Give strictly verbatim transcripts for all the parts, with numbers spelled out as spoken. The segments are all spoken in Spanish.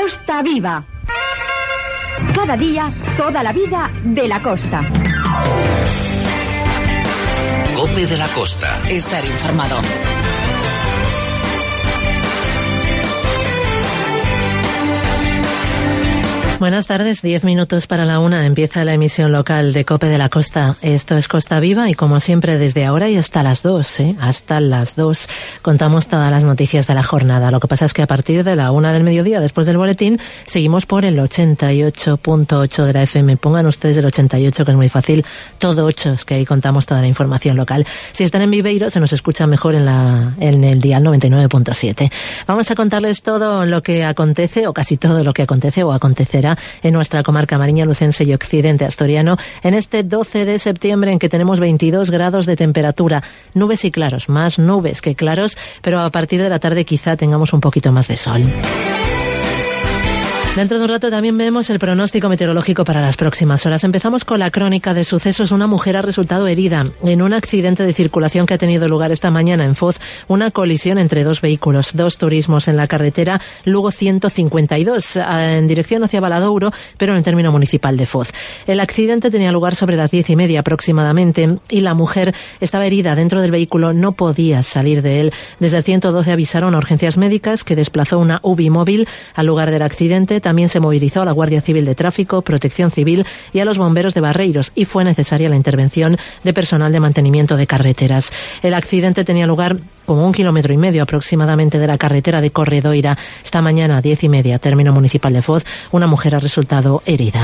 Costa Viva. Cada día, toda la vida de la costa. COPE de la Costa. Estar informado. Buenas tardes, diez minutos para la una. Empieza la emisión local de COPE de la Costa. Esto es Costa Viva y como siempre desde ahora y hasta las dos, ¿eh? Hasta las dos contamos todas las noticias de la jornada. Lo que pasa es que a partir de la una del mediodía, después del boletín, seguimos por el ochenta y ocho punto ocho de la F M. Pongan ustedes el ochenta y ocho, que es muy fácil. Todo ocho, es que ahí contamos toda la información local. Si están en Viveiro, se nos escucha mejor en la en el dial noventa y nueve punto siete. Vamos a contarles todo lo que acontece, o casi todo lo que acontece o acontecerá en nuestra comarca mariña, lucense y occidente asturiano en este doce de septiembre, en que tenemos veintidós grados de temperatura, nubes y claros, más nubes que claros, pero a partir de la tarde quizá tengamos un poquito más de sol. Dentro de un rato también vemos el pronóstico meteorológico para las próximas horas. Empezamos con la crónica de sucesos. Una mujer ha resultado herida en un accidente de circulación que ha tenido lugar esta mañana en Foz. Una colisión entre dos vehículos, dos turismos en la carretera Lugo ciento cincuenta y dos, en dirección hacia Valadouro, pero en el término municipal de Foz. El accidente tenía lugar sobre las diez y media aproximadamente y la mujer estaba herida dentro del vehículo, no podía salir de él. Desde el ciento doce avisaron a urgencias médicas, que desplazó una U B I móvil al lugar del accidente. También se movilizó a la Guardia Civil de Tráfico, Protección Civil y a los bomberos de Barreiros, y fue necesaria la intervención de personal de mantenimiento de carreteras. El accidente tenía lugar como un kilómetro y medio aproximadamente de la carretera de Corredoira. Esta mañana a diez y media, término municipal de Foz, una mujer ha resultado herida.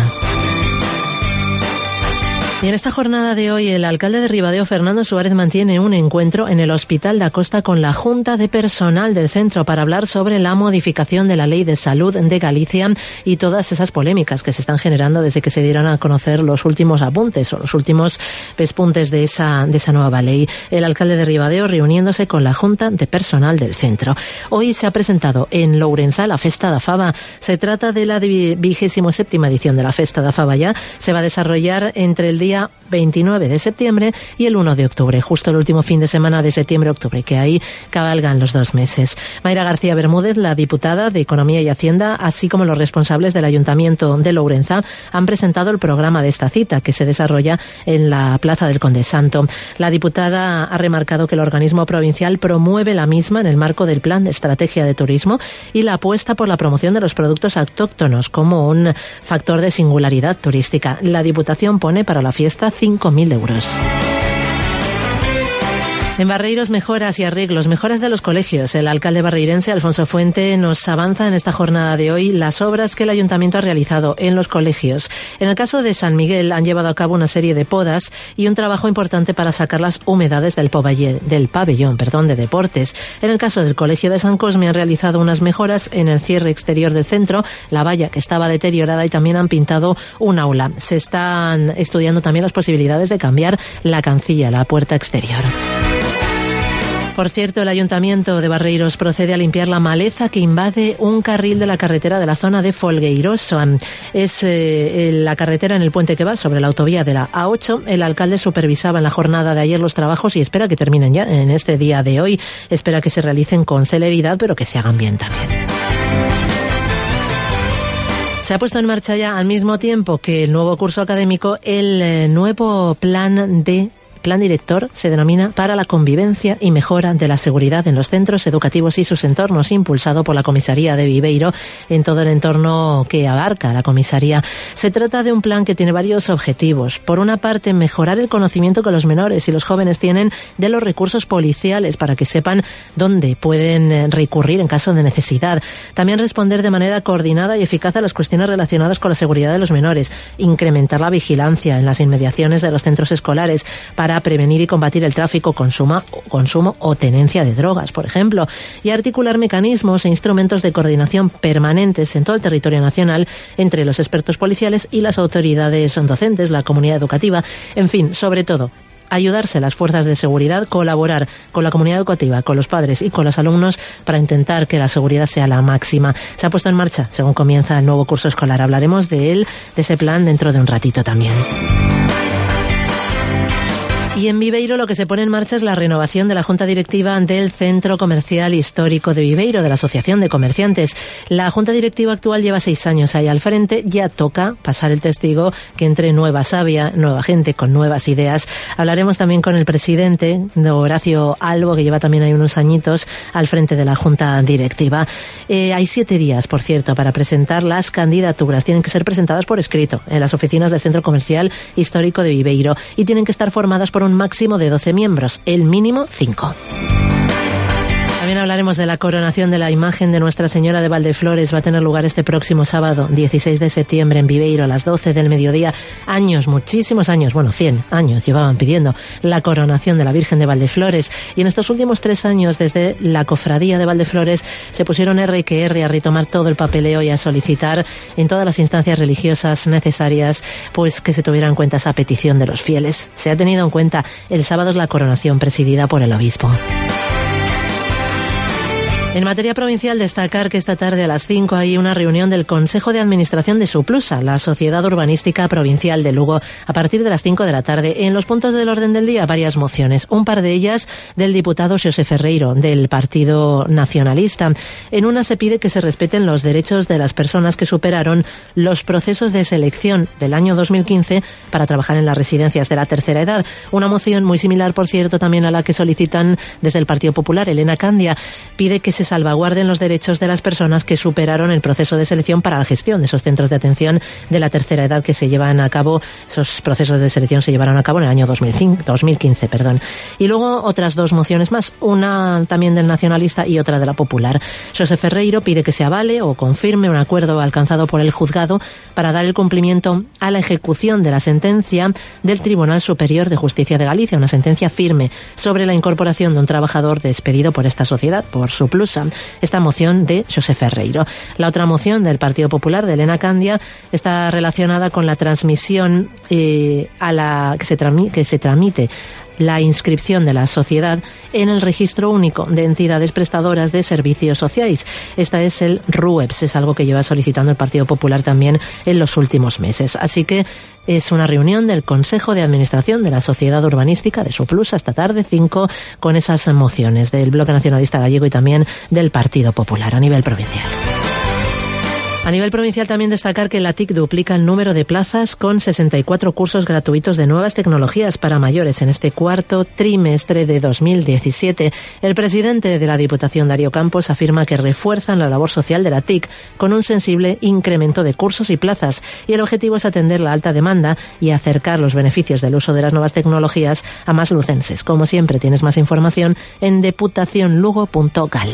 Y en esta jornada de hoy, el alcalde de Ribadeo, Fernando Suárez, mantiene un encuentro en el Hospital da Costa con la Junta de Personal del centro para hablar sobre la modificación de la Ley de Salud de Galicia y todas esas polémicas que se están generando desde que se dieron a conocer los últimos apuntes o los últimos pespuntes de esa, de esa nueva ley. El alcalde de Ribadeo reuniéndose con la Junta de Personal del centro. Hoy se ha presentado en Lourenzá la Festa da Faba. Se trata de la vigésimo séptima edición de la Festa da Faba. Ya se va a desarrollar entre el día veintinueve de septiembre y el uno de octubre, justo el último fin de semana de septiembre-octubre, que ahí cabalgan los dos meses. Mayra García Bermúdez, la diputada de Economía y Hacienda, así como los responsables del Ayuntamiento de Lourenzá, han presentado el programa de esta cita, que se desarrolla en la Plaza del Conde Santo. La diputada ha remarcado que el organismo provincial promueve la misma en el marco del Plan de Estrategia de Turismo y la apuesta por la promoción de los productos autóctonos como un factor de singularidad turística. La Diputación pone para la fiesta cinco mil euros. En Barreiros, mejoras y arreglos, mejoras de los colegios. El alcalde barreirense, Alfonso Fuente, nos avanza en esta jornada de hoy las obras que el ayuntamiento ha realizado en los colegios. En el caso de San Miguel, han llevado a cabo una serie de podas y un trabajo importante para sacar las humedades del, povalle, del pabellón perdón, de deportes. En el caso del colegio de San Cosme, han realizado unas mejoras en el cierre exterior del centro, la valla que estaba deteriorada, y también han pintado un aula. Se están estudiando también las posibilidades de cambiar la cancilla, la puerta exterior. Por cierto, el Ayuntamiento de Barreiros procede a limpiar la maleza que invade un carril de la carretera de la zona de Folgueiroso. Es eh, la carretera en el puente que va sobre la autovía de la A ocho. El alcalde supervisaba en la jornada de ayer los trabajos y espera que terminen ya en este día de hoy. Espera que se realicen con celeridad, pero que se hagan bien también. Se ha puesto en marcha ya, al mismo tiempo que el nuevo curso académico, el eh, nuevo plan de Plan Director, se denomina Para la Convivencia y Mejora de la Seguridad en los Centros Educativos y sus Entornos, impulsado por la Comisaría de Viveiro en todo el entorno que abarca la comisaría. Se trata de un plan que tiene varios objetivos. Por una parte, mejorar el conocimiento que los menores y los jóvenes tienen de los recursos policiales para que sepan dónde pueden recurrir en caso de necesidad. También responder de manera coordinada y eficaz a las cuestiones relacionadas con la seguridad de los menores. Incrementar la vigilancia en las inmediaciones de los centros escolares para prevenir y combatir el tráfico, consumo, consumo o tenencia de drogas, por ejemplo, y articular mecanismos e instrumentos de coordinación permanentes en todo el territorio nacional entre los expertos policiales y las autoridades docentes, la comunidad educativa, en fin, sobre todo, ayudarse a las fuerzas de seguridad, colaborar con la comunidad educativa, con los padres y con los alumnos para intentar que la seguridad sea la máxima. Se ha puesto en marcha según comienza el nuevo curso escolar. Hablaremos de él, de ese plan, dentro de un ratito también. Y en Viveiro lo que se pone en marcha es la renovación de la Junta Directiva del Centro Comercial Histórico de Viveiro, de la Asociación de Comerciantes. La Junta Directiva actual lleva seis años ahí al frente, ya toca pasar el testigo, que entre nueva savia, nueva gente con nuevas ideas. Hablaremos también con el presidente, Horacio Albo, que lleva también ahí unos añitos al frente de la Junta Directiva. Eh, hay siete días, por cierto, para presentar las candidaturas. Tienen que ser presentadas por escrito en las oficinas del Centro Comercial Histórico de Viveiro y tienen que estar formadas por un máximo de doce miembros, el mínimo cinco. También hablaremos de la coronación de la imagen de Nuestra Señora de Valdeflores. Va a tener lugar este próximo sábado, dieciséis de septiembre, en Viveiro, a las doce del mediodía. Años, muchísimos años, bueno, cien años llevaban pidiendo la coronación de la Virgen de Valdeflores. Y en estos últimos tres años, desde la Cofradía de Valdeflores, se pusieron R que R a retomar todo el papeleo y a solicitar en todas las instancias religiosas necesarias pues que se tuviera en cuenta esa petición de los fieles. Se ha tenido en cuenta. El sábado es la coronación presidida por el obispo. En materia provincial, destacar que esta tarde a las cinco hay una reunión del Consejo de Administración de Suplusa, la Sociedad Urbanística Provincial de Lugo, a partir de las cinco de la tarde. En los puntos del orden del día, varias mociones. Un par de ellas del diputado Xosé Ferreiro, del Partido Nacionalista. En una se pide que se respeten los derechos de las personas que superaron los procesos de selección del año dos mil quince para trabajar en las residencias de la tercera edad. Una moción muy similar, por cierto, también a la que solicitan desde el Partido Popular. Elena Candia pide que se salvaguarden los derechos de las personas que superaron el proceso de selección para la gestión de esos centros de atención de la tercera edad que se llevan a cabo. Esos procesos de selección se llevaron a cabo en el año dos mil cinco, dos mil quince, perdón. Y luego otras dos mociones más, una también del Nacionalista y otra de la Popular. Xosé Ferreiro pide que se avale o confirme un acuerdo alcanzado por el juzgado para dar el cumplimiento a la ejecución de la sentencia del Tribunal Superior de Justicia de Galicia, una sentencia firme sobre la incorporación de un trabajador despedido por esta sociedad, por Suplusa. Esta moción de Xosé Ferreiro. La otra moción del Partido Popular, de Elena Candia, está relacionada con la transmisión eh, a la que se, trami, que se tramite la inscripción de la sociedad en el Registro Único de Entidades Prestadoras de Servicios Sociais. Esta es el RUEPS, es algo que lleva solicitando el Partido Popular también en los últimos meses. Así que es una reunión del Consejo de Administración de la Sociedad Urbanística de Suplusa esta tarde, cinco, con esas mociones del Bloque Nacionalista Gallego y también del Partido Popular a nivel provincial. A nivel provincial también destacar que la T I C duplica el número de plazas con sesenta y cuatro cursos gratuitos de nuevas tecnologías para mayores en este cuarto trimestre de dos mil diecisiete. El presidente de la Diputación, Darío Campos, afirma que refuerzan la labor social de la T I C con un sensible incremento de cursos y plazas, y el objetivo es atender la alta demanda y acercar los beneficios del uso de las nuevas tecnologías a más lucenses. Como siempre, tienes más información en deputación lugo punto gal.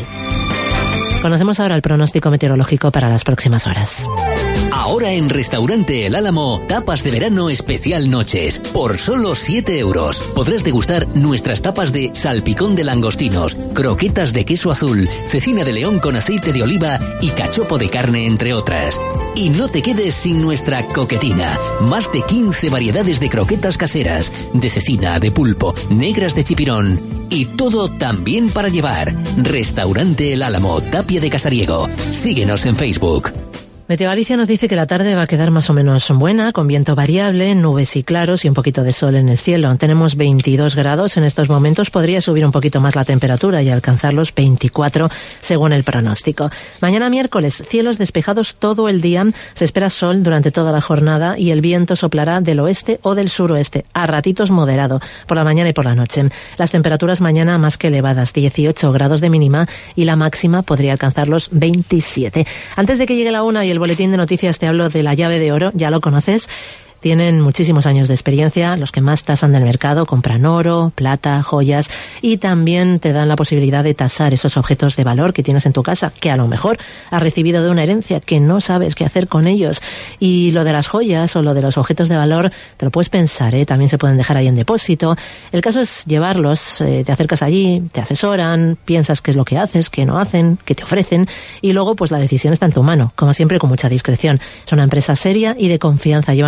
Conocemos ahora el pronóstico meteorológico para las próximas horas. Ahora en Restaurante El Álamo, tapas de verano especial noches, por solo siete euros. Podrás degustar nuestras tapas de salpicón de langostinos, croquetas de queso azul, cecina de león con aceite de oliva y cachopo de carne, entre otras. Y no te quedes sin nuestra coquetina. Más de quince variedades de croquetas caseras, de cecina, de pulpo, negras de chipirón. Y todo también para llevar. Restaurante El Álamo, Tapia de Casariego. Síguenos en Facebook. Meteo Galicia nos dice que la tarde va a quedar más o menos buena, con viento variable, nubes y claros y un poquito de sol en el cielo. Tenemos veintidós grados en estos momentos, podría subir un poquito más la temperatura y alcanzar los veinticuatro según el pronóstico. Mañana miércoles, cielos despejados todo el día, se espera sol durante toda la jornada y el viento soplará del oeste o del suroeste, a ratitos moderado, por la mañana y por la noche. Las temperaturas mañana más que elevadas, dieciocho grados de mínima y la máxima podría alcanzar los veintisiete. Antes de que llegue la una y el boletín de noticias te hablo de la llave de oro, ya lo conoces. Tienen muchísimos años de experiencia, los que más tasan del mercado, compran oro, plata, joyas y también te dan la posibilidad de tasar esos objetos de valor que tienes en tu casa, que a lo mejor has recibido de una herencia, que no sabes qué hacer con ellos. Y lo de las joyas o lo de los objetos de valor, te lo puedes pensar, ¿eh? También se pueden dejar ahí en depósito. El caso es llevarlos, eh, te acercas allí, te asesoran, piensas qué es lo que haces, qué no hacen, qué te ofrecen y luego pues la decisión está en tu mano, como siempre con mucha discreción. Es una empresa seria y de confianza, llevan muchos años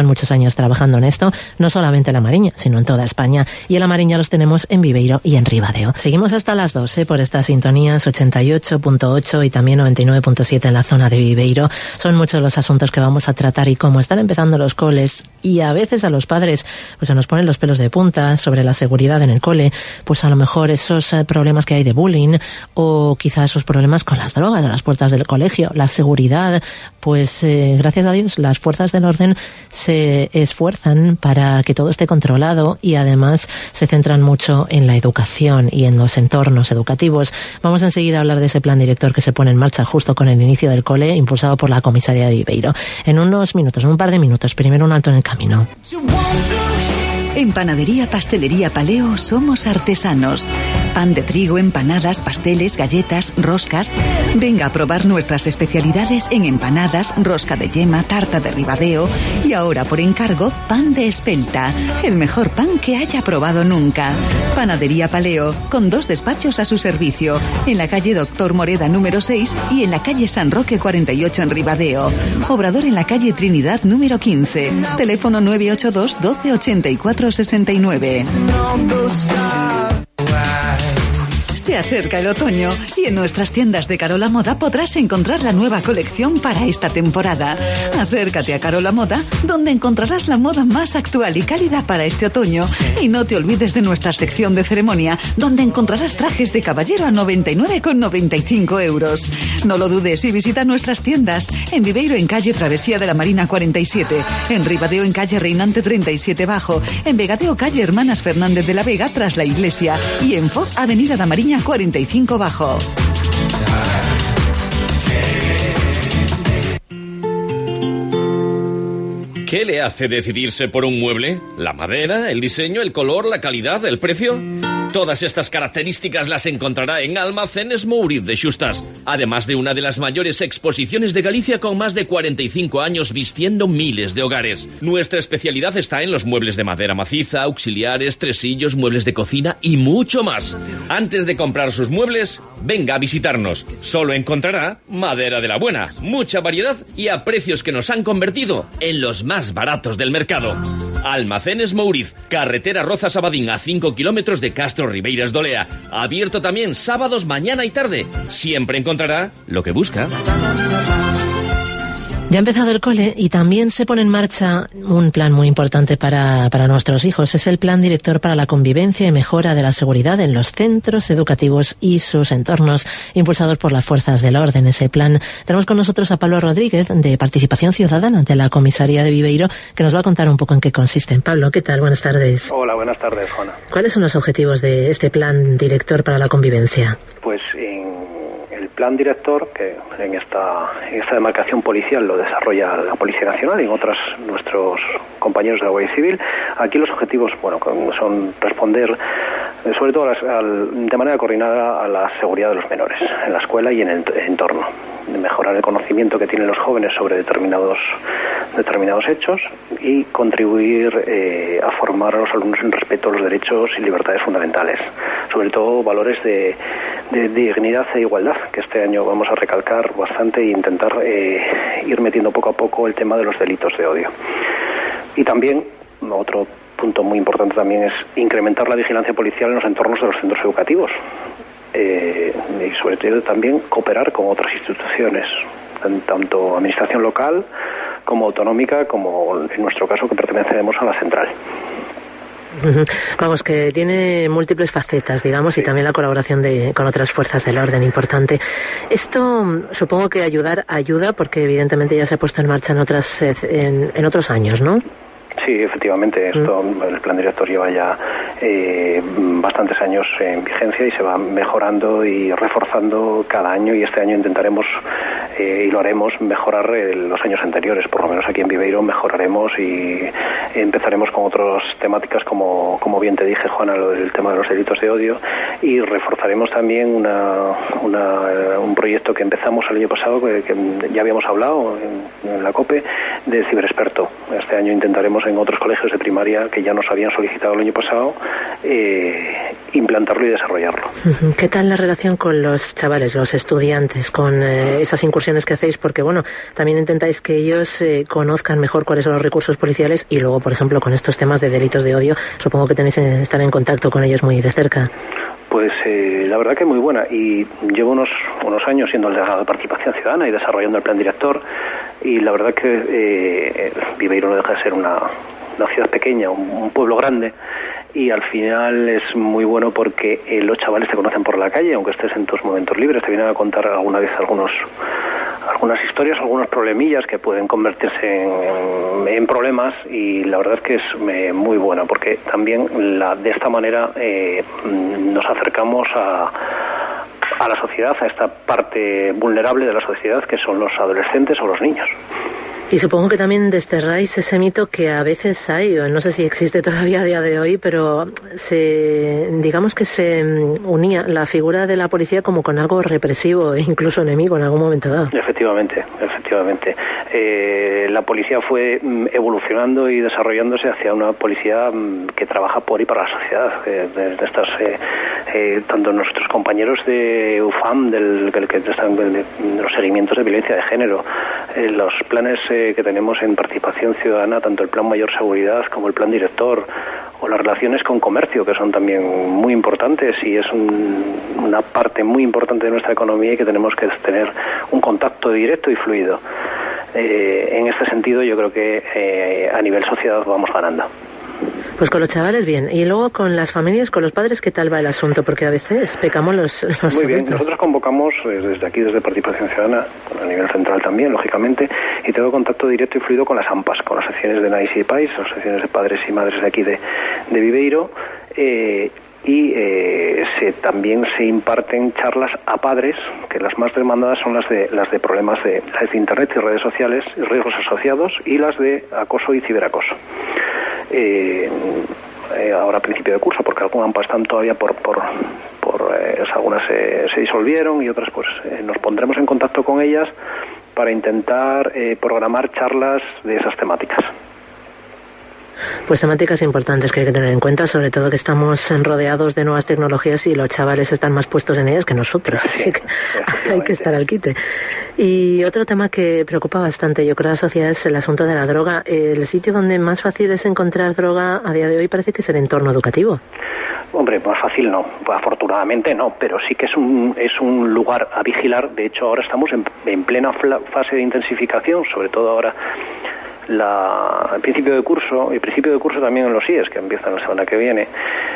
años trabajando en esto, no solamente en La Mariña, sino en toda España. Y en La Mariña los tenemos en Viveiro y en Ribadeo. Seguimos hasta las doce por estas sintonías ochenta y ocho punto ocho y también noventa y nueve punto siete en la zona de Viveiro. Son muchos los asuntos que vamos a tratar y como están empezando los coles y a veces a los padres pues se nos ponen los pelos de punta sobre la seguridad en el cole, pues a lo mejor esos eh, problemas que hay de bullying o quizás esos problemas con las drogas a las puertas del colegio, la seguridad, pues eh, gracias a Dios las fuerzas del orden se esfuerzan para que todo esté controlado y además se centran mucho en la educación y en los entornos educativos. Vamos enseguida a hablar de ese plan director que se pone en marcha justo con el inicio del cole, impulsado por la comisaría de Viveiro. En unos minutos, en un par de minutos, primero un alto en el camino. En Panadería Pastelería Paleo somos artesanos. Pan de trigo, empanadas, pasteles, galletas, roscas. Venga a probar nuestras especialidades en empanadas, rosca de yema, tarta de Ribadeo y ahora por encargo, pan de espelta. El mejor pan que haya probado nunca. Panadería Paleo, con dos despachos a su servicio. En la calle Doctor Moreda número seis y en la calle San Roque cuarenta y ocho en Ribadeo. Obrador en la calle Trinidad número quince. Teléfono nueve ocho dos, doce, ochenta y cuatro, sesenta y nueve. Se acerca el otoño y en nuestras tiendas de Carola Moda podrás encontrar la nueva colección para esta temporada. Acércate a Carola Moda, donde encontrarás la moda más actual y cálida para este otoño. Y no te olvides de nuestra sección de ceremonia, donde encontrarás trajes de caballero a noventa y nueve con noventa y cinco euros. No lo dudes y visita nuestras tiendas. En Viveiro, en calle Travesía de la Marina cuarenta y siete. En Ribadeo, en calle Reinante treinta y siete Bajo. En Vegadeo, calle Hermanas Fernández de la Vega, tras la iglesia. Y en Foz, avenida da Mariña cuarenta y cinco Bajo. ¿Qué le hace decidirse por un mueble? ¿La madera, el diseño, el color, la calidad, el precio? Todas estas características las encontrará en Almacenes Mouriz de Xustas, además de una de las mayores exposiciones de Galicia con más de cuarenta y cinco años vistiendo miles de hogares. Nuestra especialidad está en los muebles de madera maciza, auxiliares, tresillos, muebles de cocina y mucho más. Antes de comprar sus muebles, venga a visitarnos. Solo encontrará madera de la buena, mucha variedad y a precios que nos han convertido en los más baratos del mercado. Almacenes Mouriz, carretera Rozas Abadín a cinco kilómetros de Castro Ribeiras de Olea. Abierto también sábados mañana y tarde. Siempre encontrará lo que busca. Ya ha empezado el cole y también se pone en marcha un plan muy importante para, para nuestros hijos. Es el Plan Director para la Convivencia y Mejora de la Seguridad en los Centros Educativos y sus entornos, impulsados por las fuerzas del orden. Ese plan. Tenemos con nosotros a Pablo Rodríguez, de Participación Ciudadana de la Comisaría de Viveiro, que nos va a contar un poco en qué consiste. Pablo, ¿qué tal? Buenas tardes. Hola, buenas tardes, Juana. ¿Cuáles son los objetivos de este Plan Director para la Convivencia? Pues en el Plan Director, que en esta, en esta demarcación policial lo desarrolla la Policía Nacional y en otras nuestros compañeros de la Guardia Civil, aquí los objetivos, bueno, son responder sobre todo a las, al, de manera coordinada a la seguridad de los menores en la escuela y en el entorno, mejorar el conocimiento que tienen los jóvenes sobre determinados determinados hechos y contribuir eh, a formar a los alumnos en respeto a los derechos y libertades fundamentales, sobre todo valores de, de, de dignidad e igualdad, que este año vamos a recalcar bastante e intentar eh, ir metiendo poco a poco el tema de los delitos de odio. Y también otro punto muy importante también es incrementar la vigilancia policial en los entornos de los centros educativos eh, y sobre todo también cooperar con otras instituciones, tanto administración local como autonómica, como en nuestro caso que pertenecemos a la central. Vamos, que tiene múltiples facetas, digamos, sí. Y también la colaboración de, con otras fuerzas del orden importante. Esto supongo que ayudar ayuda porque evidentemente ya se ha puesto en marcha en otras en, en otros años, ¿no? Sí, efectivamente, esto, mm. el Plan Director lleva ya eh, bastantes años en vigencia y se va mejorando y reforzando cada año, y este año intentaremos eh, y lo haremos mejorar eh, los años anteriores, por lo menos aquí en Viveiro mejoraremos y empezaremos con otras temáticas como, como bien te dije, Juana, lo del tema de los delitos de odio, y reforzaremos también una, una, un proyecto que empezamos el año pasado, que, que ya habíamos hablado en, en la COPE, de ciberexperto. Este año intentaremos en otros colegios de primaria que ya nos habían solicitado el año pasado eh, implantarlo y desarrollarlo. ¿Qué tal la relación con los chavales, los estudiantes, con eh, esas incursiones que hacéis? Porque, bueno, también intentáis que ellos eh, conozcan mejor cuáles son los recursos policiales y luego, por ejemplo, con estos temas de delitos de odio, supongo que tenéis que estar en contacto con ellos muy de cerca. Pues eh, la verdad que muy buena, y llevo unos unos años siendo el delegado de participación ciudadana y desarrollando el plan director, y la verdad que eh, Viveiro no deja de ser una, una ciudad pequeña, un, un pueblo grande, y al final es muy bueno porque eh, los chavales te conocen por la calle, aunque estés en tus momentos libres, te vienen a contar alguna vez algunos algunas historias, algunos problemillas que pueden convertirse en, en problemas, y la verdad es que es eh, muy buena porque también la, de esta manera eh, nos acercamos a, a la sociedad, a esta parte vulnerable de la sociedad que son los adolescentes o los niños. Y supongo que también desterráis ese mito que a veces hay, o no sé si existe todavía a día de hoy, pero se, digamos que se unía la figura de la policía como con algo represivo e incluso enemigo en algún momento dado. Efectivamente, efectivamente. Eh, la policía fue evolucionando y desarrollándose hacia una policía que trabaja por y para la sociedad. Eh, de, de estas, eh, eh, tanto nuestros compañeros de U F A M, del, del que están de, de los seguimientos de violencia de género, eh, los planes eh, que tenemos en participación ciudadana, tanto el plan mayor seguridad como el plan director, o las relaciones con comercio, que son también muy importantes y es un, una parte muy importante de nuestra economía y que tenemos que tener un contacto directo y fluido. Eh, en este sentido yo creo que eh, a nivel sociedad vamos ganando. Pues con los chavales bien, y luego con las familias, con los padres, ¿qué tal va el asunto? Porque a veces pecamos los... los Muy bien, adultos. Nosotros convocamos eh, desde aquí, desde Participación Ciudadana, a nivel central también, lógicamente, y tengo contacto directo y fluido con las AMPAs, con las secciones de NAIS y de PAIS, las secciones de padres y madres de aquí de, de Viveiro, eh, y eh, se, también se imparten charlas a padres, que las más demandadas son las de las de problemas de, las de internet y redes sociales, y riesgos asociados, y las de acoso y ciberacoso. Eh, eh, ahora a principio de curso, porque algunas AMPA están todavía por, por, por eh, algunas eh, se disolvieron y otras pues eh, nos pondremos en contacto con ellas para intentar eh, programar charlas de esas temáticas. Pues temáticas importantes que hay que tener en cuenta, sobre todo que estamos rodeados de nuevas tecnologías y los chavales están más puestos en ellas que nosotros, sí, así que hay que estar al quite. Y otro tema que preocupa bastante, yo creo, a la sociedad es el asunto de la droga. El sitio donde más fácil es encontrar droga a día de hoy parece que es el entorno educativo. Hombre, más fácil no, afortunadamente no, pero sí que es un es un lugar a vigilar. De hecho, ahora estamos en, en plena fase de intensificación, sobre todo ahora la el principio de curso y principio de curso también en los I E S, que empiezan la semana que viene,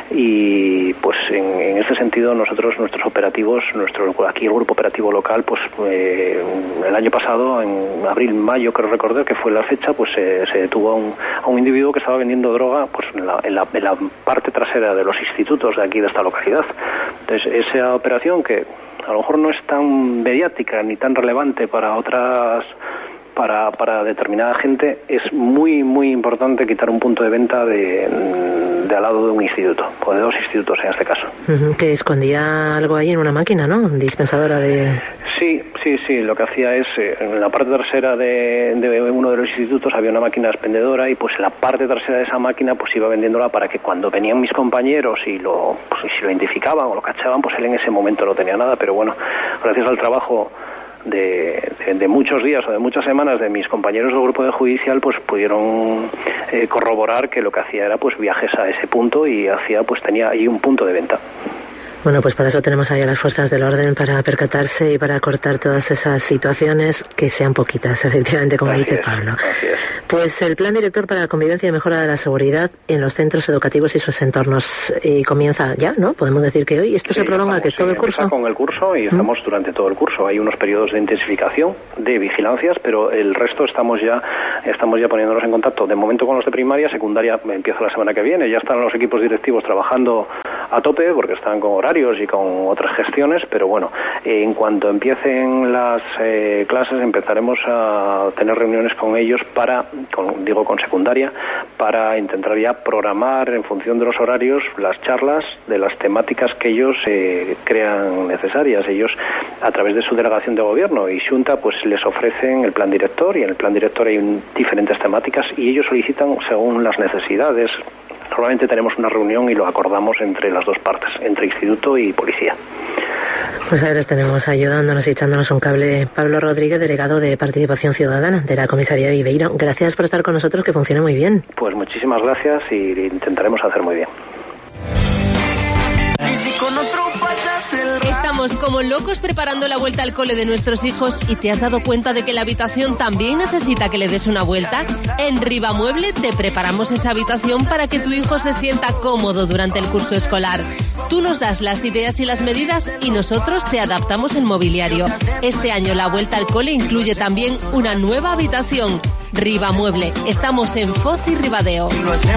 y pues en, en este sentido nosotros nuestros operativos, nuestro aquí el grupo operativo local, pues eh, el año pasado en abril mayo creo recordar que fue la fecha, pues eh, se detuvo a un, a un individuo que estaba vendiendo droga pues en la, en la en la parte trasera de los institutos de aquí de esta localidad. Entonces esa operación, que a lo mejor no es tan mediática ni tan relevante para otras Para, para determinada gente, es muy muy importante quitar un punto de venta de, de al lado de un instituto, o de dos institutos en este caso. Uh-huh, que escondía algo ahí en una máquina, ¿no? Dispensadora de... Sí, sí, sí, lo que hacía es, eh, en la parte trasera de, de uno de los institutos había una máquina expendedora y pues en la parte trasera de esa máquina pues iba vendiéndola para que cuando venían mis compañeros y lo, pues, si lo identificaban o lo cachaban, pues él en ese momento no tenía nada, pero bueno, gracias al trabajo De, de, de muchos días o de muchas semanas de mis compañeros del grupo de judicial, pues pudieron eh, corroborar que lo que hacía era pues viajes a ese punto y hacía pues tenía ahí un punto de venta. Bueno, pues para eso tenemos ahí a las fuerzas del orden, para percatarse y para cortar todas esas situaciones, que sean poquitas, efectivamente, como así dice es, Pablo. Así es. Pues el Plan Director para la Convivencia y Mejora de la Seguridad en los centros educativos y sus entornos eh, comienza ya, ¿no? Podemos decir que hoy esto sí, se prolonga, estamos, que es todo sí, el curso. Empieza con el curso y estamos ¿Mm? durante todo el curso. Hay unos periodos de intensificación, de vigilancias, pero el resto estamos ya estamos ya poniéndonos en contacto. De momento con los de primaria, secundaria empieza la semana que viene. Ya están los equipos directivos trabajando a tope porque están con horarios y con otras gestiones, pero bueno, eh, en cuanto empiecen las eh, clases empezaremos a tener reuniones con ellos para, con, digo con secundaria, para intentar ya programar en función de los horarios las charlas de las temáticas que ellos eh, crean necesarias. Ellos, a través de su delegación de gobierno y Xunta, pues les ofrecen el plan director, y en el plan director hay un, diferentes temáticas y ellos solicitan según las necesidades. Normalmente tenemos una reunión y lo acordamos entre las dos partes, entre instituto y policía. Pues ahora les tenemos ayudándonos y echándonos un cable Pablo Rodríguez, delegado de Participación Ciudadana de la Comisaría de Viveiro. Gracias por estar con nosotros, que funcione muy bien. Pues muchísimas gracias y intentaremos hacer muy bien. Estamos como locos preparando la vuelta al cole de nuestros hijos y ¿te has dado cuenta de que la habitación también necesita que le des una vuelta? En Rivamueble te preparamos esa habitación para que tu hijo se sienta cómodo durante el curso escolar. Tú nos das las ideas y las medidas y nosotros te adaptamos el mobiliario. Este año la vuelta al cole incluye también una nueva habitación. Rivamueble. Estamos en Foz y Ribadeo.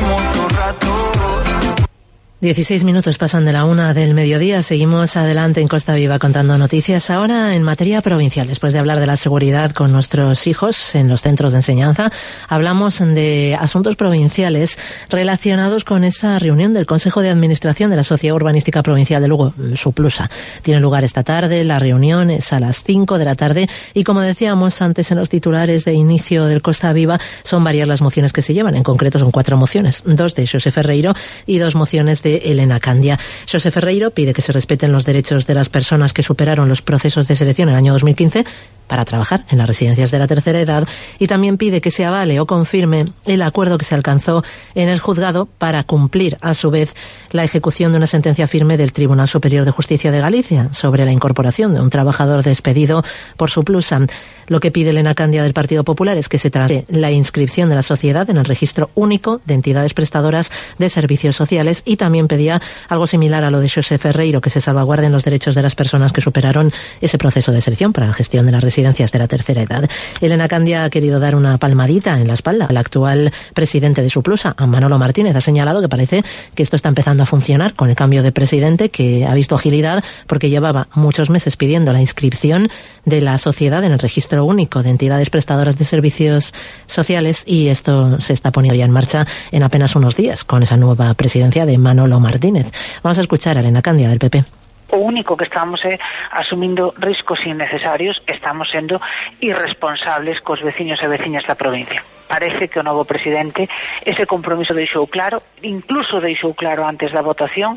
dieciséis minutos pasan de la una del mediodía. Seguimos adelante en Costa Viva contando noticias. Ahora en materia provincial, después de hablar de la seguridad con nuestros hijos en los centros de enseñanza, hablamos de asuntos provinciales relacionados con esa reunión del Consejo de Administración de la Sociedad Urbanística Provincial de Lugo, Suplusa. Tiene lugar esta tarde, la reunión es a las cinco de la tarde y, como decíamos antes en los titulares de inicio del Costa Viva, son varias las mociones que se llevan. En concreto son cuatro mociones, dos de Xosé Ferreiro y dos mociones de Elena Candia. Xosé Ferreiro pide que se respeten los derechos de las personas que superaron los procesos de selección en el año dos mil quince para trabajar en las residencias de la tercera edad, y también pide que se avale o confirme el acuerdo que se alcanzó en el juzgado para cumplir, a su vez, la ejecución de una sentencia firme del Tribunal Superior de Justicia de Galicia sobre la incorporación de un trabajador despedido por Suplusa. Lo que pide Elena Candia del Partido Popular es que se trate la inscripción de la sociedad en el registro único de entidades prestadoras de servicios sociales, y también pedía algo similar a lo de Xosé Ferreiro, que se salvaguarden los derechos de las personas que superaron ese proceso de selección para la gestión de las residencias de la tercera edad. Elena Candia ha querido dar una palmadita en la espalda al actual presidente de Suplusa, a Manolo Martínez. Ha señalado que parece que esto está empezando a funcionar con el cambio de presidente, que ha visto agilidad porque llevaba muchos meses pidiendo la inscripción de la sociedad en el registro único de entidades prestadoras de servicios sociales, y esto se está poniendo ya en marcha en apenas unos días con esa nueva presidencia de Manolo Martínez. Vamos a escuchar a Elena Candia del P P. O único que estamos é asumindo riscos innecesarios, estamos sendo irresponsables cos veciños e veciñas da provincia. Parece que o novo presidente ese compromiso deixou claro, incluso deixou claro antes da votación,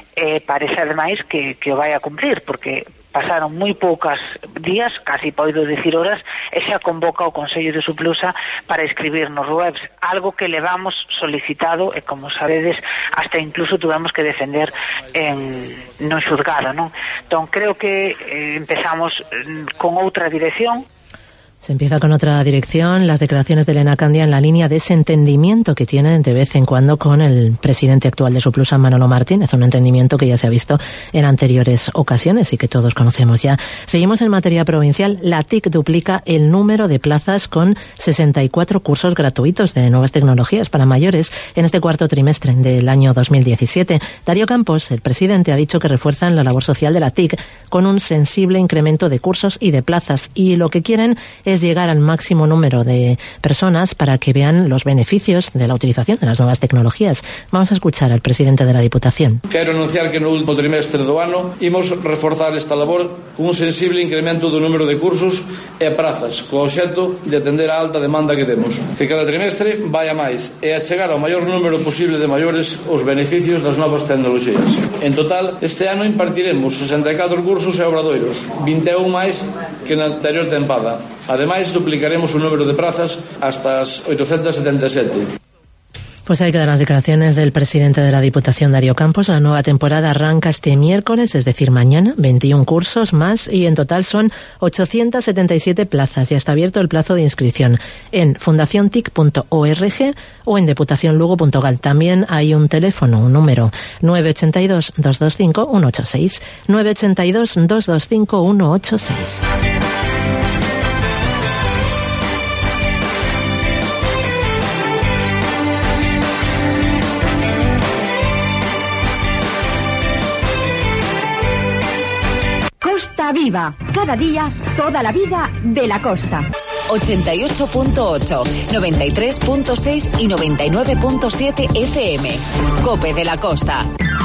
e parece ademais que, que o vai a cumplir, porque pasaron moi poucas días, casi poido dicir horas, e xa convoca o Consello de Suplusa para escribir nos webs, algo que levamos solicitado e, como sabedes, hasta incluso tuvemos que defender en no xuzgado, non? Entón, creo que eh, empezamos eh, con outra dirección. Se empieza con otra dirección. Las declaraciones de Elena Candia en la línea de ese entendimiento que tienen de vez en cuando con el presidente actual de Suplusa, Manolo Martínez, un entendimiento que ya se ha visto en anteriores ocasiones y que todos conocemos ya. Seguimos en materia provincial. La T I C duplica el número de plazas con sesenta y cuatro cursos gratuitos de nuevas tecnologías para mayores en este cuarto trimestre del año dos mil diecisiete. Darío Campos, el presidente, ha dicho que refuerzan la labor social de la T I C con un sensible incremento de cursos y de plazas, y lo que quieren es llegar al máximo número de personas para que vean los beneficios de la utilización de las nuevas tecnologías. Vamos a escuchar al presidente de la Diputación. Quero anunciar que no último trimestre do ano imos reforzar esta labor con un sensible incremento do número de cursos e prazas, co obxecto de atender a alta demanda que temos. Que cada trimestre vaya máis e a chegar ao maior número posible de maiores os beneficios das novas tecnologías. En total, este ano impartiremos sesenta e catro cursos e obradoiros, vinte e un máis que na anterior tempada. Ademais, duplicaremos o número de plazas hasta as oitocentas setenta e sete. Pues ahí quedan las declaraciones del presidente de la Diputación, Darío Campos. La nueva temporada arranca este miércoles, es decir, mañana, veintiún cursos más, y en total son ochocientas setenta y siete plazas. Ya está abierto el plazo de inscripción en fundación tic punto org o en deputación lugo punto gal. También hay un teléfono, un número, nueve ocho dos, dos dos cinco, uno ocho seis, nueve ocho dos, dos dos cinco, uno ocho seis. Viva. Cada día, toda la vida de la costa. ochenta y ocho punto ocho, noventa y tres punto seis y noventa y nueve punto siete F M. Cope de la Costa.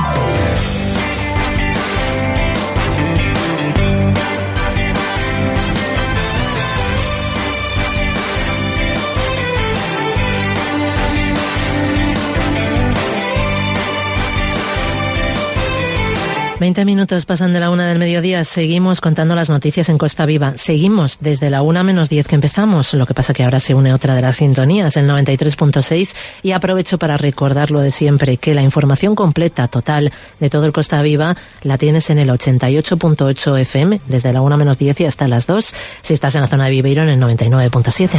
Veinte minutos pasan de la una del mediodía. Seguimos contando las noticias en Costa Viva. Seguimos desde la una menos diez que empezamos. Lo que pasa que ahora se une otra de las sintonías, el noventa y tres punto seis. Y aprovecho para recordar lo de siempre, que la información completa, total, de todo el Costa Viva la tienes en el ochenta y ocho punto ocho F M, desde la una menos diez y hasta las dos. Si estás en la zona de Viveiro, en el noventa y nueve punto siete.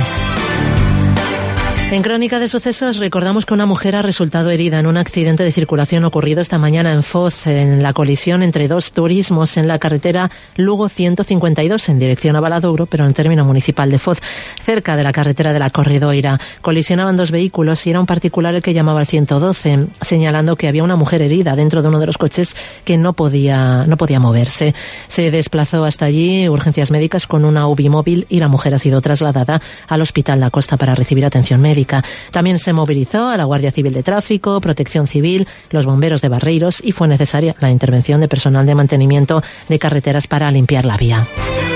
En Crónica de Sucesos recordamos que una mujer ha resultado herida en un accidente de circulación ocurrido esta mañana en Foz, en la colisión entre dos turismos en la carretera Lugo ciento cincuenta y dos en dirección a Valadouro, pero en el término municipal de Foz, cerca de la carretera de la Corredoira. Colisionaban dos vehículos y era un particular el que llamaba al ciento doce, señalando que había una mujer herida dentro de uno de los coches que no podía, no podía moverse. Se desplazó hasta allí urgencias médicas con una U B I móvil y la mujer ha sido trasladada al Hospital La Costa para recibir atención médica. También se movilizó a la Guardia Civil de Tráfico, Protección Civil, los bomberos de Barreiros y fue necesaria la intervención de personal de mantenimiento de carreteras para limpiar la vía.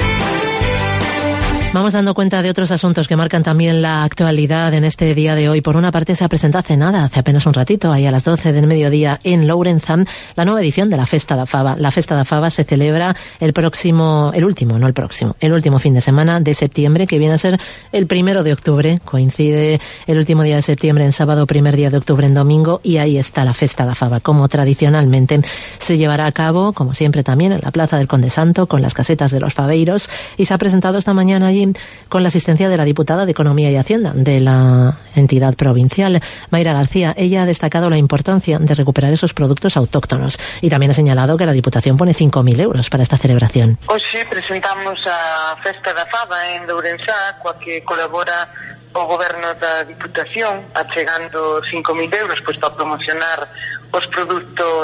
Vamos dando cuenta de otros asuntos que marcan también la actualidad en este día de hoy. Por una parte, se ha presentado hace nada, hace apenas un ratito, ahí a las doce del mediodía en Lourenzán, la nueva edición de la Festa da Fava. La Festa da Fava se celebra el próximo, el último, no el próximo, el último fin de semana de septiembre, que viene a ser el primero de octubre. Coincide el último día de septiembre en sábado, primer día de octubre en domingo, y ahí está la Festa da Fava, como tradicionalmente se llevará a cabo, como siempre también, en la Plaza del Conde Santo, con las casetas de los faveiros, y se ha presentado esta mañana allí con la asistencia de la diputada de Economía y Hacienda de la entidad provincial, Mayra García. Ella ha destacado la importancia de recuperar esos productos autóctonos y también ha señalado que la Diputación pone cinco mil euros para esta celebración. Hoxe presentamos a Festa da Fava en Lourenzá, coa que colabora o Goberno da Diputación, achegando cinco mil euros pois, para promocionar os produtos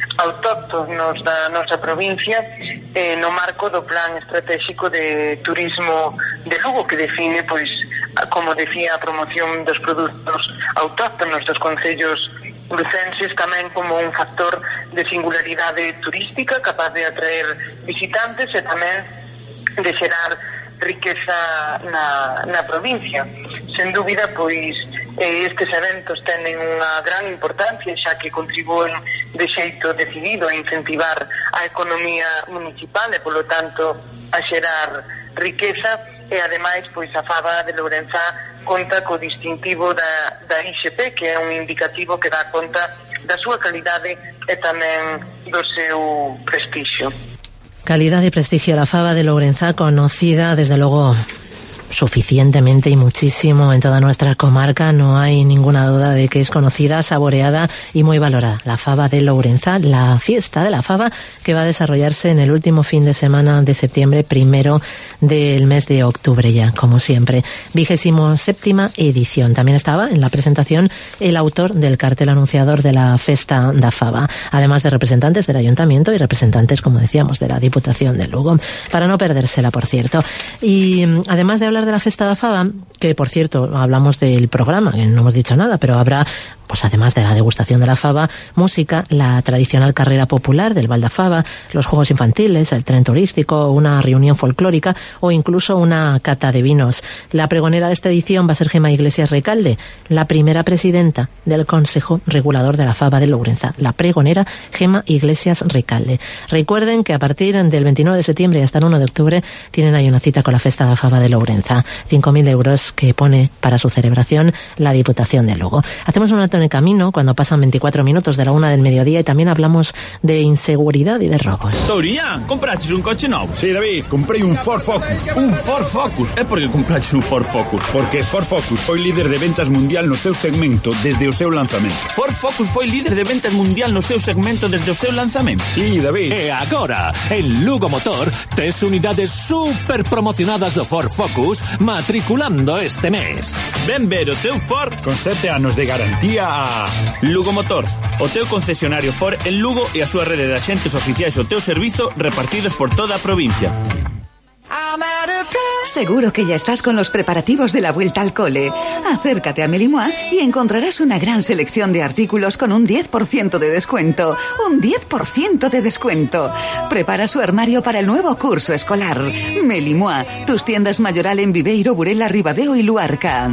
autóctonos da nosa provincia eh, no marco do Plan Estratégico de Turismo de Lugo, que define, pois, como decía, a promoción dos produtos autóctonos dos concellos lucenses tamén como un factor de singularidade turística capaz de atraer visitantes e tamén de xerar riqueza na, na provincia. Sen dúbida, pois, eh, estes eventos tenen unha gran importancia, xa que contribúen de xeito decidido a incentivar a economía municipal e, polo tanto, a xerar riqueza e, ademais, pois, a Fava de Lourenzá conta co distintivo da, da I X P, que é un indicativo que dá conta da súa calidade e tamén do seu prestixio. Calidad y prestigio, la Fava de Lourenzá, conocida desde luego suficientemente y muchísimo en toda nuestra comarca. No hay ninguna duda de que es conocida, saboreada y muy valorada. La Fava de Lourenzá, la fiesta de la Fava, que va a desarrollarse en el último fin de semana de septiembre, primero del mes de octubre ya, como siempre. Vigésimo séptima edición. También estaba en la presentación el autor del cartel anunciador de la Festa da Fava, además de representantes del Ayuntamiento y representantes, como decíamos, de la Diputación de Lugo, para no perdérsela, por cierto. Y además de hablar de la Festa da Fava, que por cierto hablamos del programa, que no hemos dicho nada, pero habrá, pues además de la degustación de la fava, música, la tradicional carrera popular del Val da Fava, los juegos infantiles, el tren turístico, una reunión folclórica o incluso una cata de vinos. La pregonera de esta edición va a ser Gema Iglesias Recalde, la primera presidenta del Consejo Regulador de la Fava de Lourenzá. La pregonera Gema Iglesias Recalde. Recuerden que a partir del veintinueve de septiembre y hasta el uno de octubre tienen ahí una cita con la Festa da Fava de Lourenzá. cinco mil euros que pone para su celebración la Diputación de Lugo. Hacemos un alto en el camino cuando pasan veinticuatro minutos de la una del mediodía y también hablamos de inseguridad y de robos. Toría, compraches un coche novo? Sí, David, comprei un Ford Focus. Un Ford Focus? É porque compraches un Ford Focus? Porque Ford Focus foi líder de ventas mundial no seu segmento desde o seu lanzamento. Ford Focus foi líder de ventas mundial no seu segmento desde o seu lanzamento? Sí, David. E agora, en Lugo Motor, tes unidades super promocionadas do Ford Focus euros matriculando este mes. Ven ver o teu Ford con sete anos de garantía a Lugo Motor, o teu concesionario Ford en Lugo e a súa rede de axentes oficiais o teu servizo repartidos por toda a provincia. Seguro que ya estás con los preparativos de la vuelta al cole. Acércate a Melimois y encontrarás una gran selección de artículos con un diez por ciento de descuento. ¡Un diez por ciento de descuento! Prepara su armario para el nuevo curso escolar. Melimois, tus tiendas Mayoral en Viveiro, Burela, Ribadeo y Luarca.